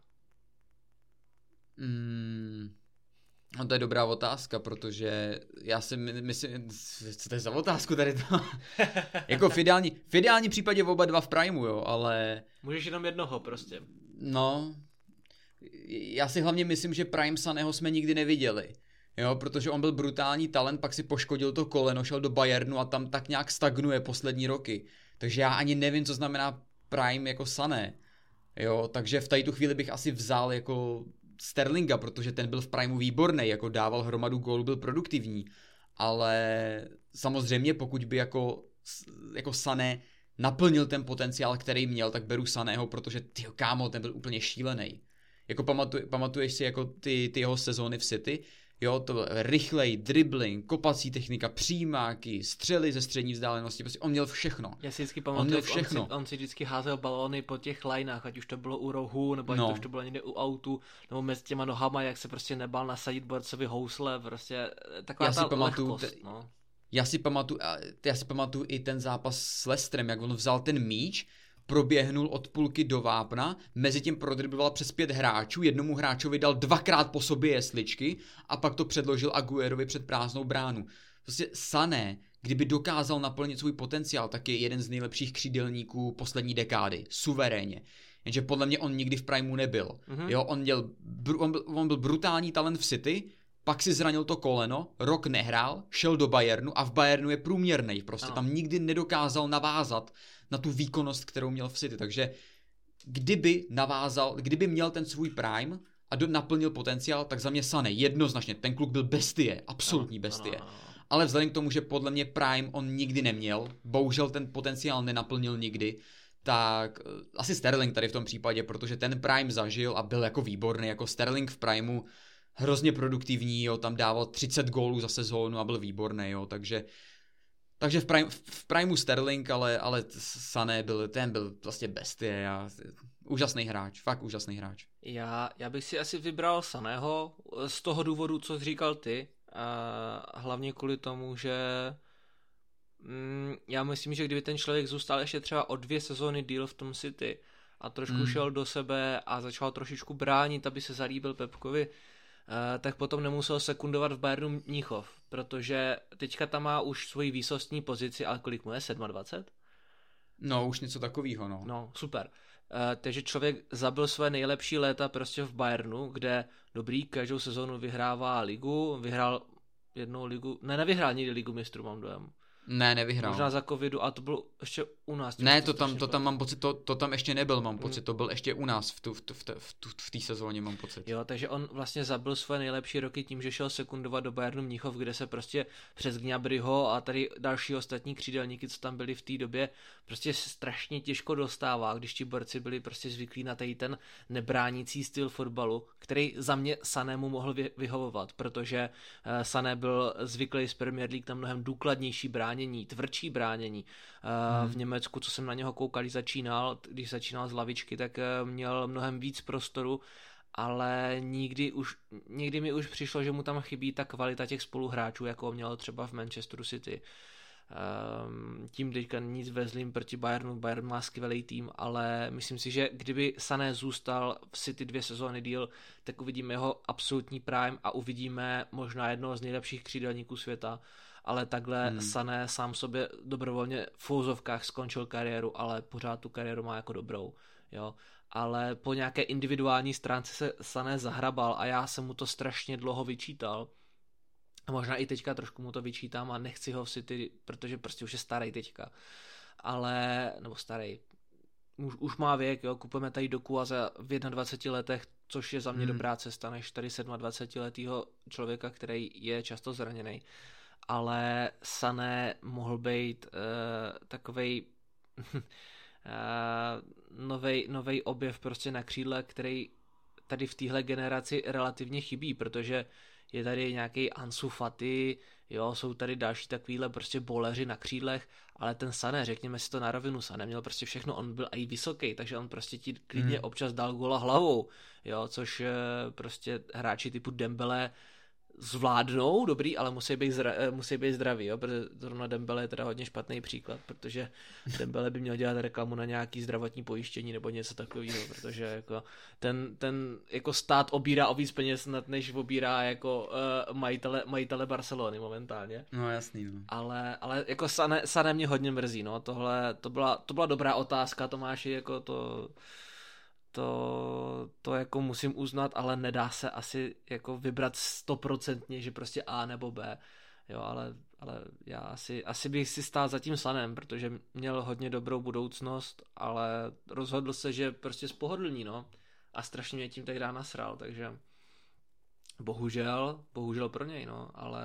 No to je dobrá otázka, protože já si myslím, co to je za otázku tady to? Jako v ideální případě oba dva v Primeu, jo, ale... Můžeš jenom jednoho prostě. No... Já si hlavně myslím, že Prime Saného jsme nikdy neviděli, jo, protože on byl brutální talent, pak si poškodil to koleno, šel do Bayernu a tam tak nějak stagnuje poslední roky, takže já ani nevím, co znamená Prime jako Sané, jo, takže v tu chvíli bych asi vzal jako Sterlinga, protože ten byl v Primeu výborný, jako dával hromadu gólů, byl produktivní, ale samozřejmě pokud by jako Sané naplnil ten potenciál, který měl, tak beru Saného, protože tyjo, kámo, ten byl úplně šílený. Jako pamatuješ si jako ty jeho sezóny v City, jo, to byl rychlej, dribbling, kopací technika, přijímáky, střely ze střední vzdálenosti, prostě on měl všechno. Já si vždycky pamatuju, on si vždycky házel balóny po těch lineách, ať už to bylo u rohu, nebo ať už to bylo někde u autu, nebo mezi těma nohama, jak se prostě nebál nasadit borcovi housle, prostě taková lehkost, no. Já si pamatuju i ten zápas s Leicesterem, jak on vzal ten míč, proběhnul od půlky do vápna, mezitím prodribloval přes 5 hráčů, jednomu hráčovi dal 2krát po sobě jesličky a pak to předložil Aguerovi před prázdnou bránu. Prostě Sané, kdyby dokázal naplnit svůj potenciál, tak je jeden z nejlepších křídelníků poslední dekády, suverénně. Jenže podle mě on nikdy v Primeu nebyl. Jo, on byl brutální talent v City, pak si zranil to koleno, rok nehrál, šel do Bayernu a v Bayernu je průměrnej. Prostě tam nikdy nedokázal navázat na tu výkonnost, kterou měl v City. Takže kdyby měl ten svůj prime a naplnil potenciál, tak za mě Sané jednoznačně. Ten kluk byl bestie, absolutní bestie. Ale vzhledem k tomu, že podle mě prime on nikdy neměl, bohužel ten potenciál nenaplnil nikdy, tak asi Sterling tady v tom případě, protože ten prime zažil a byl jako výborný, jako Sterling v primeu, hrozně produktivní, jo, tam dával 30 gólů za sezónu a byl výborný, jo, takže Takže v primu Sterling, ale Sané byl vlastně bestie. Úžasný hráč, fakt úžasný hráč. Já bych si asi vybral Saného z toho důvodu, co jsi říkal ty. A hlavně kvůli tomu, že já myslím, že kdyby ten člověk zůstal ještě třeba o 2 sezóny díl v tom City a trošku šel do sebe a začal trošičku bránit, aby se zalíbil Pepkovi, tak potom nemusel sekundovat v Bayernu Mnichov, protože teďka tam má už svoji výsostní pozici, ale kolik mu je? 27? No, už něco takového, no. No, super. Takže člověk zabil své nejlepší léta prostě v Bayernu, kde každou sezónu vyhrává ligu, vyhrál jednou ligu, nevyhrál nikdy ligu mistrů, mám dojem. Ne, nevyhrál. Možná za covidu, a to bylo ještě u nás. Ne, to tam mám pocit, to tam ještě nebyl, mám pocit, to byl ještě u nás v té sezóně, mám pocit. Jo, takže on vlastně zabil své nejlepší roky tím, že šel sekundovat do Bayernu Mnichov, kde se prostě přes Gnabryho a tady další ostatní křídelníky, co tam byli v té době, prostě strašně těžko dostává, když ti borci byli prostě zvyklí na tady ten nebránící styl fotbalu, který za mě Sanému mohl vyhovovat, protože Sané byl zvyklý z Premier League na mnohem důkladnější bránění, tvrdší bránění. V Německu, co jsem na něho koukal, když začínal z lavičky, tak měl mnohem víc prostoru, ale někdy mi už přišlo, že mu tam chybí ta kvalita těch spoluhráčů, jako měl třeba v Manchesteru City. Tím teďka nic ve zlým proti Bayernu. Bayern má skvělý tým, ale myslím si, že kdyby Sané zůstal v City 2 sezóny díl, tak uvidíme jeho absolutní prime a uvidíme možná jednoho z nejlepších křídelníků světa, ale takhle Sané sám sobě dobrovolně v fouzovkách skončil kariéru, ale pořád tu kariéru má jako dobrou, jo. Ale po nějaké individuální stránce se Sané zahrabal a já jsem mu to strašně dlouho vyčítal. A možná i teďka trošku mu to vyčítám a nechci ho v City, protože prostě už je starý teďka. Nebo starý. Už má věk, jo, kupujeme tady Doku a v 21 letech, což je za mě dobrá cesta, než tady 27letýho člověka, který je často zraněný. Ale Sané mohl být takovej novej objev prostě na křídle, který tady v téhle generaci relativně chybí, protože je tady nějaký Ansu Fati, jo, jsou tady další takovýhle prostě boleři na křídlech, ale ten Sané, řekněme si to na rovinu, Sané měl prostě všechno, on byl i vysoký, takže on prostě ti klidně občas dal gola hlavou, jo, což prostě hráči typu Dembele zvládnou, dobrý, ale musí být zdraví, jo, protože zrovna Dembele je teda hodně špatný příklad, protože Dembele by měl dělat reklamu na nějaký zdravotní pojištění nebo něco takového, protože jako ten jako stát obírá o víc peněz, než obírá jako majitele Barcelony momentálně. No jasný, no. Ale jako Sané mě hodně mrzí, no, to byla dobrá otázka, Tomáši, jako to jako musím uznat, ale nedá se asi jako vybrat 100%, že prostě A nebo B, jo, ale já asi bych si stál za tím Sanem, protože měl hodně dobrou budoucnost, ale rozhodl se, že prostě spohodlní, no, a strašně mě tím tehdy nasral, takže bohužel pro něj, no, ale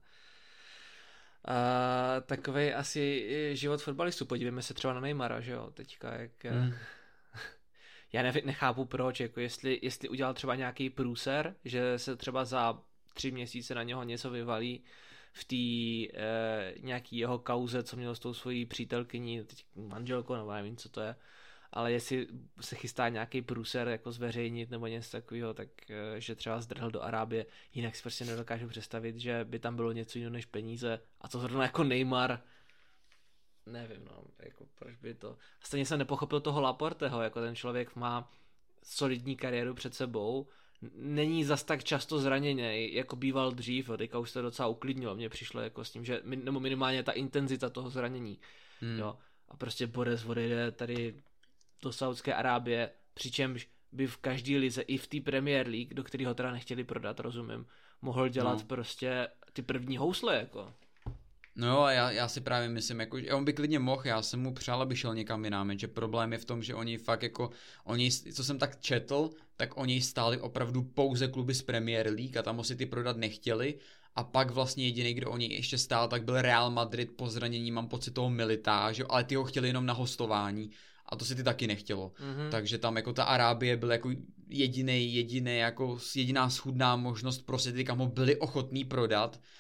takovej asi život fotbalistů, podívejme se třeba na Neymara, že jo, teďka jak já nechápu proč, jako jestli udělal třeba nějaký průser, že se třeba za 3 měsíce na něho něco vyvalí v té nějaký jeho kauze, co měl s tou svojí přítelkyní, teď manželkou, nebo nevím, co to je, ale jestli se chystá nějaký průser jako zveřejnit nebo něco takového, tak že třeba zdrhl do Arábie, jinak si prostě nedokážu představit, že by tam bylo něco jiného než peníze a to zrovna jako Neymar. Nevím, no, jako proč by to... Stejně jsem nepochopil toho Laporteho, jako ten člověk má solidní kariéru před sebou, není zas tak často zraněný, jako býval dřív, teďka už se docela uklidnilo, mně přišlo jako s tím, že nebo minimálně ta intenzita toho zranění, jo, a prostě Borez odejde tady do Saudské Arábie, přičemž by v každý lize, i v té Premier League, do kterého teda nechtěli prodat, rozumím, mohl dělat prostě ty první housle, jako. No jo, a já si právě myslím, jako, že on by klidně mohl, já jsem mu přál, aby šel někam jinam, že problém je v tom, že oni fakt jako, co jsem tak četl, tak oni stáli opravdu pouze kluby z Premier League a tam si ty prodat nechtěli a pak vlastně jediný, kdo oni ještě stál, tak byl Real Madrid po zranění, mám pocit toho Milita, že? Ale ty ho chtěli jenom na hostování a to si ty taky nechtělo, takže tam jako ta Arábie byl jako jediná schudná možnost pro City, kam ho byli ochotní prodat.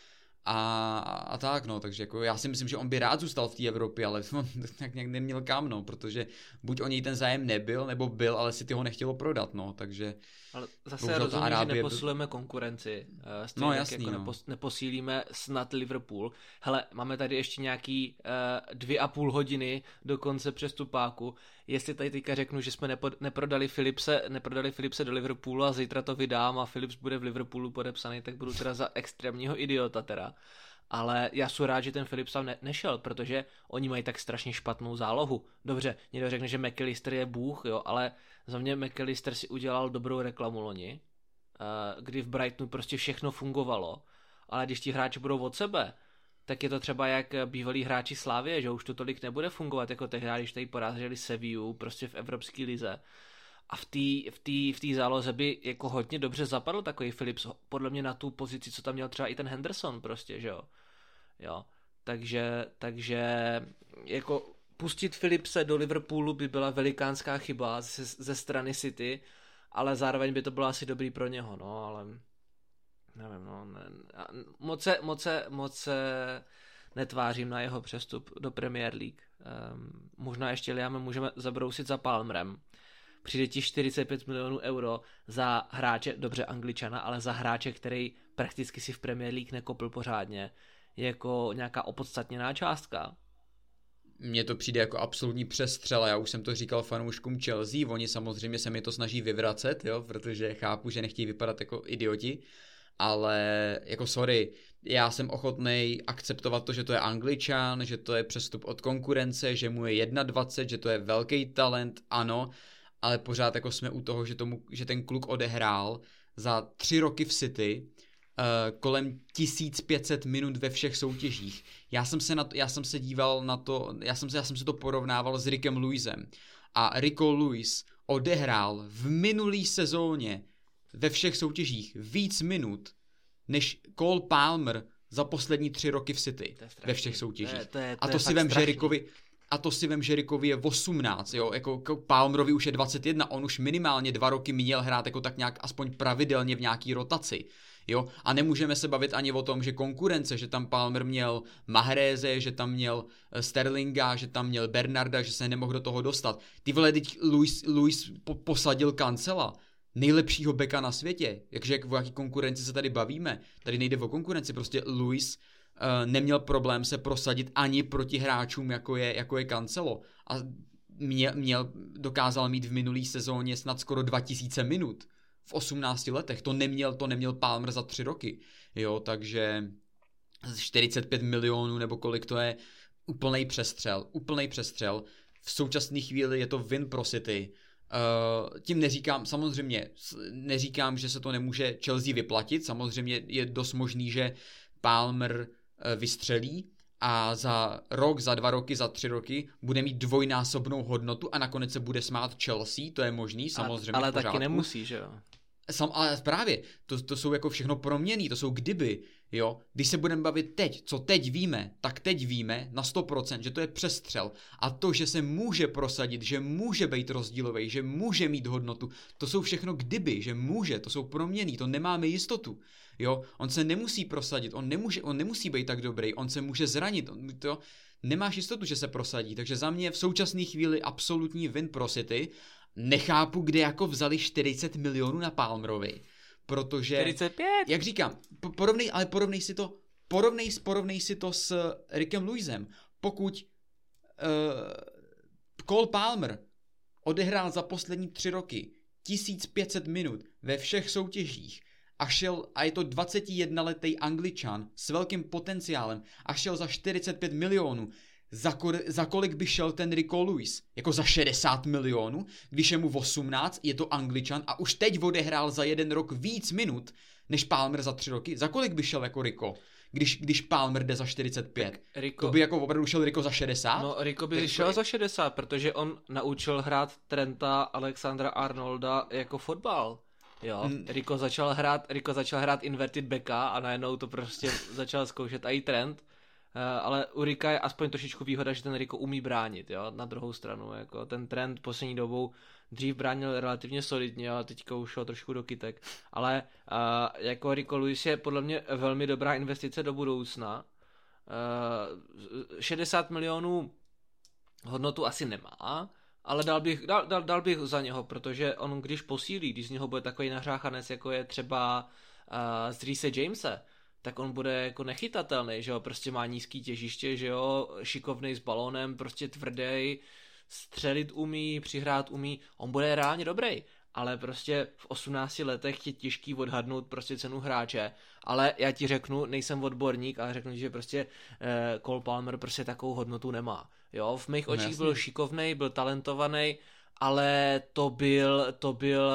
a tak, no, takže jako já si myslím, že on by rád zůstal v té Evropě, ale on tak nějak neměl kam, no, protože buď o něj ten zájem nebyl, nebo byl, ale City ho nechtělo prodat, no, takže... Ale zase rozumím, že neposilujeme konkurenci, stejně jasný, jako neposílíme snad Liverpool. Hele, máme tady ještě nějaký 2,5 hodiny do konce přestupáku. Jestli tady teďka řeknu, že jsme neprodali Philipse do Liverpoolu a zítra to vydám a Philips bude v Liverpoolu podepsaný, tak budu teda za extrémního idiota teda. Ale já jsem rád, že ten Philips tam nešel, protože oni mají tak strašně špatnou zálohu. Dobře, někdo řekne, že McAllister je bůh, jo, ale za mě McAllister si udělal dobrou reklamu loni, kdy v Brightonu prostě všechno fungovalo, ale když ti hráči budou od sebe, tak je to třeba jak bývalí hráči Slavie, že už to tolik nebude fungovat jako tehdy, když tady porazili Sevillu prostě v Evropské lize. A v té záloze by jako hodně dobře zapadl takový Philips, podle mě na tu pozici, co tam měl třeba i ten Henderson prostě, že jo. Takže jako pustit Philipse do Liverpoolu by byla velikánská chyba ze strany City, ale zároveň by to bylo asi dobrý pro něho, no, ale nevím, no, moc se netvářím na jeho přestup do Premier League. Možná ještě, Liame, můžeme zabrousit za Palmerem. Přijde ti 45 milionů euro za hráče, dobře Angličana, ale za hráče, který prakticky si v Premier League nekopl pořádně, jako nějaká opodstatněná částka. Mně to přijde jako absolutní přestřel, já už jsem to říkal fanouškům Chelsea, oni samozřejmě se mi to snaží vyvracet, jo, protože chápu, že nechtějí vypadat jako idioti, ale jako sorry, já jsem ochotnej akceptovat to, že to je Angličan, že to je přestup od konkurence, že mu je 21, že to je velký talent, ano, ale pořád jako jsme u toho, že ten kluk odehrál za 3 roky v City kolem 1500 minut ve všech soutěžích. Já jsem se díval na to, já jsem se to porovnával s Rickem Lewisem a Rico Lewis odehrál v minulý sezóně ve všech soutěžích víc minut než Cole Palmer za poslední 3 roky v City ve všech soutěžích. A to si vem, že Rickovi... A to si vem, že Rickovi je 18, jo, jako Palmerovi už je 21, on už minimálně 2 roky měl hrát jako tak nějak aspoň pravidelně v nějaký rotaci, jo, a nemůžeme se bavit ani o tom, že konkurence, že tam Palmer měl Mahreze, že tam měl Sterlinga, že tam měl Bernarda, že se nemohl do toho dostat. Ty vole, teď Luis posadil Cancela, nejlepšího beka na světě, jakže o jaký konkurenci se tady bavíme, tady nejde o konkurenci, prostě Luis neměl problém se prosadit ani proti hráčům, jako je Cancelo. A dokázal mít v minulý sezóně snad skoro 2000 minut v 18 letech. To neměl Palmer za 3 roky. Jo, takže 45 milionů nebo kolik to je, úplnej přestřel. V současné chvíli je to win pro City. Tím neříkám, že se to nemůže Chelsea vyplatit. Samozřejmě je dost možný, že Palmer vystřelí a za rok, za 2 roky, za 3 roky bude mít dvojnásobnou hodnotu a nakonec se bude smát Chelsea, to je možný, samozřejmě. Ale taky nemusí, že jo? Ale právě, to jsou jako všechno proměnný, to jsou kdyby, jo. Když se budeme bavit teď, co teď víme, tak teď víme na 100%, že to je přestřel. A to, že se může prosadit, že může být rozdílový, že může mít hodnotu, to jsou všechno kdyby, že může, to jsou proměnný, to nemáme jistotu. Jo, on se nemusí prosadit, on nemusí být tak dobrý, on se může zranit, nemáš jistotu, že se prosadí, takže za mě v současné chvíli absolutní win pro City. Nechápu, kde jako vzali 40 milionů na Palmerovi, protože 45. Jak říkám, porovnej si to s Rickem Lewisem. Pokud Cole Palmer odehrál za poslední 3 roky 1500 minut ve všech soutěžích a je to 21letý Angličan s velkým potenciálem a šel za 45 milionů, za kolik by šel ten Rico Lewis? Jako za 60 milionů, když je mu 18, je to Angličan a už teď odehrál za 1 rok víc minut než Palmer za 3 roky. Za kolik by šel jako Rico? Když Palmer jde za 45. To by jako opravdu šel Rico za 60? No, Rico by šel za 60, protože on naučil hrát Trenta Alexandra Arnolda jako fotbal. Jo, Rico začal hrát inverted backa a najednou to prostě začal zkoušet i Trent. ale u Ricka je aspoň trošičku výhoda, že ten Rico umí bránit, jo, na druhou stranu, jako ten trend poslední dobou dřív bránil relativně solidně, ale teďka už šel trošku do kytek, ale jako Rico Lewis je podle mě velmi dobrá investice do budoucna. 60 milionů hodnotu asi nemá, ale dal bych za něho, protože on když posílí, když z něho bude takový nařáchanec, jako je třeba z Reese Jamese, tak on bude jako nechytatelný, že jo, prostě má nízký těžiště, že jo, šikovnej s balónem, prostě tvrdý, střelit umí, přihrát umí, on bude reálně dobrý, ale prostě v 18 letech je těžký odhadnout prostě cenu hráče, ale já ti řeknu, nejsem odborník, ale řeknu, že prostě Cole Palmer prostě takovou hodnotu nemá, jo, v mých očích byl šikovnej, byl talentovaný, ale to byl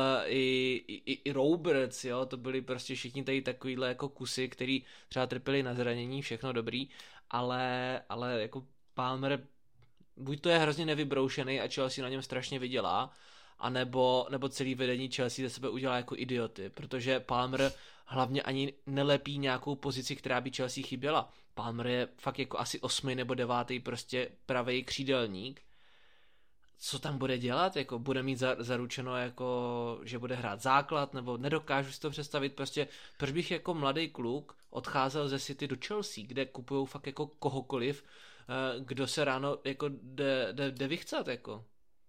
i Roberts, jo, to byli prostě všichni tady takovýhle jako kusy, který třeba trpěli na zranění, všechno dobrý, ale jako Palmer, buď to je hrozně nevybroušený a Chelsea na něm strašně vydělá, anebo celý vedení Chelsea ze sebe udělá jako idioty, protože Palmer hlavně ani nelepí nějakou pozici, která by Chelsea chyběla. Palmer je fakt jako asi 8. nebo 9. prostě pravej křídelník. Co tam bude dělat? Jako bude mít zaručeno, jako, že bude hrát základ, nebo nedokážu si to představit, prostě proč bych jako mladý kluk odcházel ze City do Chelsea, kde kupujou fakt jako kohokoliv, kdo se ráno jako jde vychcat, jako.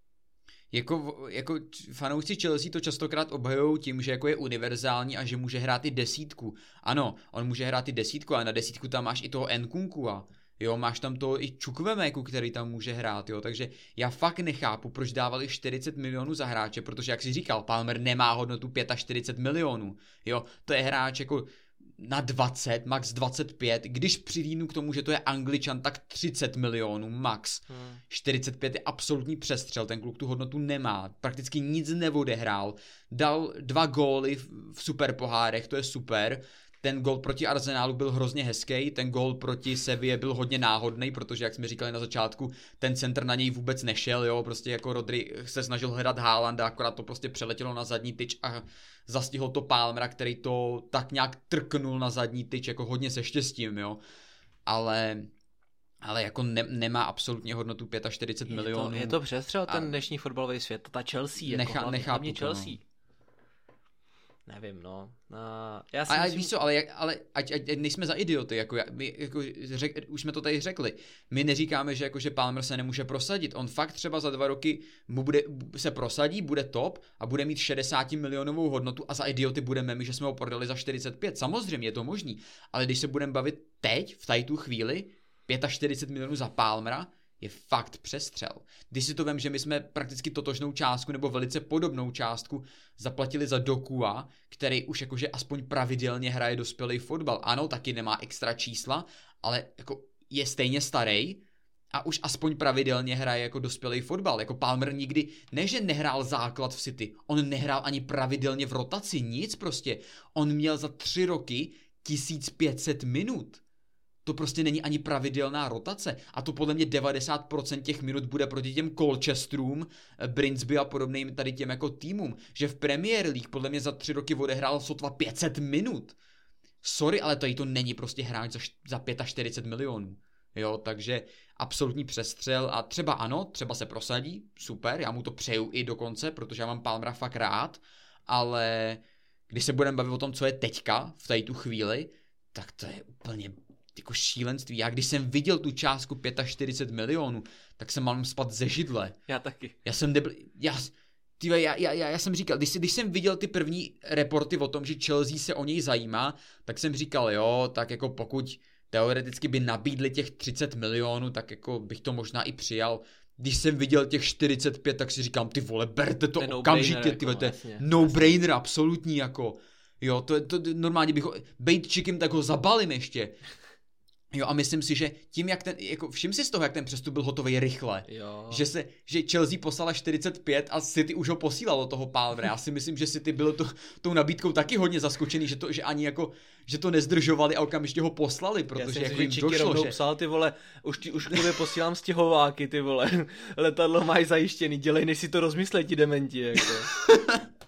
Jako fanoušci Chelsea to častokrát obhajují tím, že jako je univerzální a že může hrát i desítku. Ano, on může hrát i desítku, ale na desítku tam máš i toho Nkunkua. Jo, máš tam toho i Chukwuemeku, který tam může hrát, jo, takže já fakt nechápu, proč dávali 40 milionů za hráče, protože jak jsi říkal, Palmer nemá hodnotu 45 milionů, jo, to je hráč jako na 20, max 25, když přilínu k tomu, že to je Angličan, tak 30 milionů max, 45 je absolutní přestřel, ten kluk tu hodnotu nemá, prakticky nic neodehrál, dal 2 góly v superpohárech, to je super. Ten gól proti Arsenálu byl hrozně hezký, ten gól proti Seville byl hodně náhodný, protože jak jsme říkali na začátku, ten centr na něj vůbec nešel, jo, prostě jako Rodri se snažil hledat Haalanda, akorát to prostě přeletělo na zadní tyč a zastihlo to Palmera, který to tak nějak trknul na zadní tyč, jako hodně se štěstím, jo, ale jako nemá absolutně hodnotu 45 milionů. Je to přestřel ten dnešní fotbalový svět, ta Chelsea, jako hlavně Chelsea. Nevím, no. Já si myslím... víš co, ale ať nejsme za idioty, jako už jsme to tady řekli. My neříkáme, že Palmer se nemůže prosadit. On fakt třeba za 2 roky se prosadí, bude top a bude mít 60 milionovou hodnotu a za idioty budeme my, že jsme ho prodali za 45. Samozřejmě je to možný, ale když se budeme bavit teď, v tu chvíli, 45 milionů za Palmera, je fakt přestřel. Když si to vem, že my jsme prakticky totožnou částku nebo velice podobnou částku zaplatili za Dokua, který už jakože aspoň pravidelně hraje dospělý fotbal. Ano, taky nemá extra čísla, ale jako je stejně starý a už aspoň pravidelně hraje jako dospělý fotbal. Jako Palmer nikdy, ne že nehrál základ v City, on nehrál ani pravidelně v rotaci, nic prostě. On měl za 3 roky 1500 minut. To prostě není ani pravidelná rotace a to podle mě 90% těch minut bude proti těm Colchesterům, Brinsby a podobným tady těm jako týmům, že v Premier League podle mě za 3 roky odehrál sotva 500 minut. Sorry, ale to není prostě hráč za 45 milionů. Jo, takže absolutní přestřel a třeba ano, třeba se prosadí, super, já mu to přeju i dokonce, protože já mám Palmera fakt rád, ale když se budeme bavit o tom, co je teďka v tady tu chvíli, tak to je úplně jako šílenství. Já když jsem viděl tu částku 45 milionů, tak jsem mal spat ze židle. Já taky. Já jsem říkal, když jsem viděl ty první reporty o tom, že Chelsea se o něj zajímá, tak jsem říkal, jo, tak jako pokud teoreticky by nabídli těch 30 milionů, tak jako bych to možná i přijal. Když jsem viděl těch 45, tak si říkám, ty vole, berte to okamžitě, ty vole, to je no-brainer, absolutní, jako. Jo, to normálně bych ho, bejt čikim, tak ho zabalím ještě. Jo, a myslím si, že tím, jak všim si z toho, jak ten přestup byl hotový rychle. Jo. Že Chelsea poslala 45 a City už ho posílalo toho Palmera. Já si myslím, že City bylo tou nabídkou taky hodně zaskočený, že ani jako, že to nezdržovali a okamžitě ho poslali, protože jako jim došlo, že... psal, ty vole, už kvůli posílám stěhováky, ty vole, letadlo máš zajištěný, dělej, než si to rozmyslej, ti dementi, jako.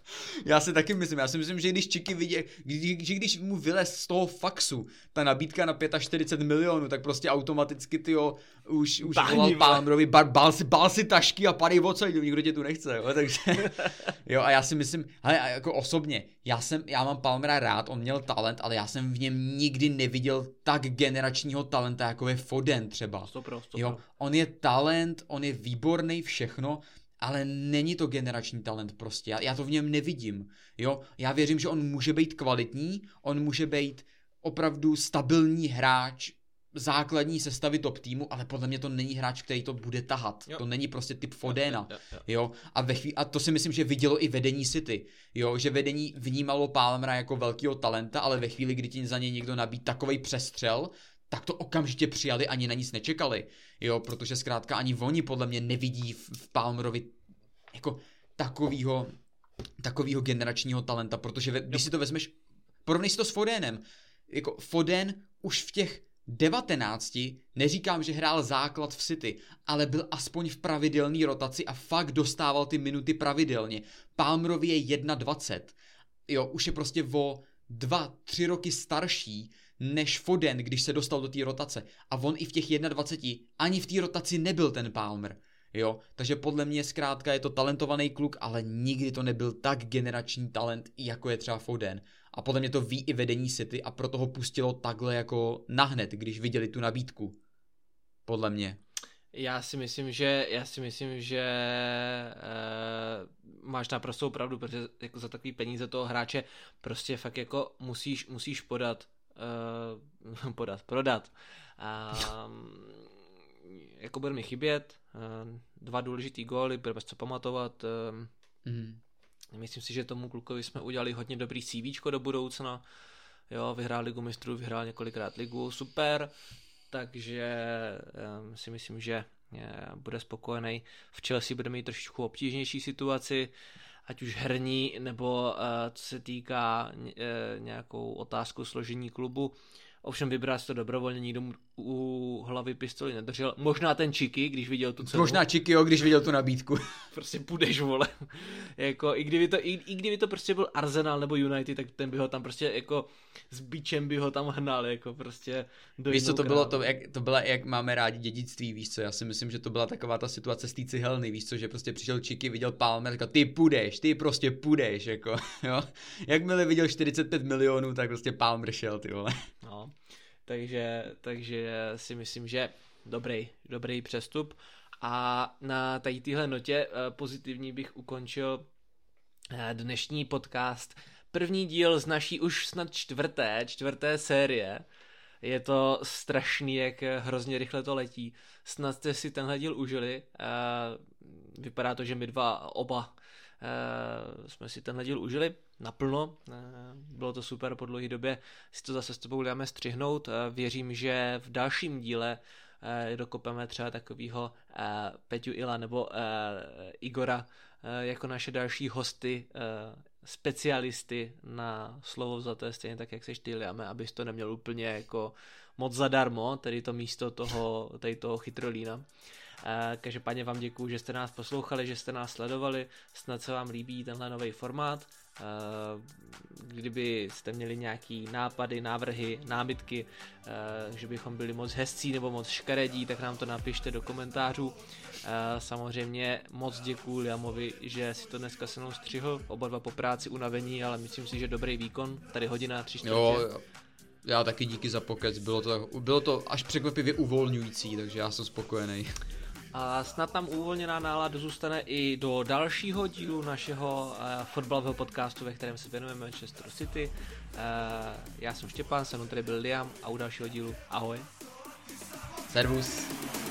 Já si taky myslím, že když Čiky vidí, že když mu vylez z toho faxu ta nabídka na 45 milionů, tak prostě automaticky tyjo, už volal Palmerovi, bál si tašky a padej odsaď, nikdo tě tu nechce, jo, takže jo, a já si myslím, hele, jako osobně, já mám Palmera rád, on měl talent, ale já jsem v něm nikdy neviděl tak generačního talenta, jako je Foden třeba. Jo, on je talent, on je výborný všechno, ale není to generační talent prostě, já to v něm nevidím, jo, já věřím, že on může být kvalitní, on může být opravdu stabilní hráč základní sestavy top týmu, ale podle mě to není hráč, který to bude tahat, to není prostě typ Fodena, jo, a to si myslím, že vidělo i vedení City, jo, že vedení vnímalo Palmera jako velkýho talenta, ale ve chvíli, kdy ti za něj někdo nabídl takovej přestřel, tak to okamžitě přijali, ani na nic nečekali, jo, protože zkrátka ani oni podle mě nevidí v Palmerovi jako takovýho generačního talenta, protože když si to vezmeš, porovnej si to s Fodenem, jako Foden už v těch 19, neříkám, že hrál základ v City, ale byl aspoň v pravidelné rotaci a fakt dostával ty minuty pravidelně. Palmerovi je 21, jo, už je prostě o 2-3 roky starší než Foden, když se dostal do té rotace. A on i v těch 21 ani v té rotaci nebyl ten Palmer. Jo, takže podle mě zkrátka je to talentovaný kluk, ale nikdy to nebyl tak generační talent, jako je třeba Foden. A podle mě to ví i vedení City a proto ho pustilo takhle jako nahned, když viděli tu nabídku. Podle mě. Já si myslím, že máš naprostou pravdu, protože jako za takový peníze toho hráče prostě fakt jako musíš prodat. Jako bude mi chybět, 2 důležitý góly, budeme co pamatovat. Myslím si, že tomu klukovi jsme udělali hodně dobrý CVčko do budoucna. Jo, vyhrál Ligu mistrů, vyhrál několikrát ligu, super. Takže si myslím, že bude spokojený. V Chelsea bude mít trošičku obtížnější situaci, ať už herní, nebo co se týká nějakou otázku složení klubu. Ovšem vybral si to dobrovolně, nikdo mu u hlavy pistoli nedržel. Možná ten Čiky, když viděl tu cenu. Možná Čiky, jo, když viděl tu nabídku. Prostě půjdeš, vole. Jako, i kdyby to prostě byl Arsenal nebo United, tak ten by ho tam prostě jako s bičem by ho tam hnal, jako prostě do víš co, to bylo to byla, jak máme rádi dědictví, víš co, já si myslím, že to byla taková ta situace z té cihelny, víš co, že prostě přišel Čiky, viděl Palmer, říkal, ty prostě půjdeš, jako, jo. Jakmile viděl 45 milionů, tak prostě Palmer šel, ty vole. No, takže si myslím, že dobrý přestup. A na tady téhle notě pozitivní bych ukončil dnešní podcast. První díl z naší už snad čtvrté série. Je to strašný, jak hrozně rychle to letí. Snad jste si tenhle díl užili. Vypadá to, že my oba jsme si tenhle díl užili naplno. Bylo to super, po dlouhé době si to zase s tebou dáme střihnout. Věřím, že v dalším díle dokopeme třeba takovýho Peťu Ila nebo Igora jako naše další hosty, specialisty na slovo vzaté, stejně tak, jak seš ty, Liame, abys to neměl úplně jako moc zadarmo, tedy to místo toho chytrolína. Každopádně vám děkuju, že jste nás poslouchali, že jste nás sledovali, snad se vám líbí tenhle nový formát. Kdyby jste měli nějaký nápady, návrhy, námitky, že bychom byli moc hezcí nebo moc škaredí, tak nám to napište do komentářů. Samozřejmě moc děkuju Liamovi, že si to dneska se mnou střihl, oba dva po práci unavení, ale myslím si, že dobrý výkon, tady hodina 3/4. Jo. Já taky díky za pokec, bylo to až překvapivě uvolňující, takže já jsem spokojený. A snad nám uvolněná nálada zůstane i do dalšího dílu našeho fotbalového podcastu, ve kterém se věnujeme Manchester City. Já jsem Štěpán, se mnou tady byl Liam a u dalšího dílu ahoj. Servus.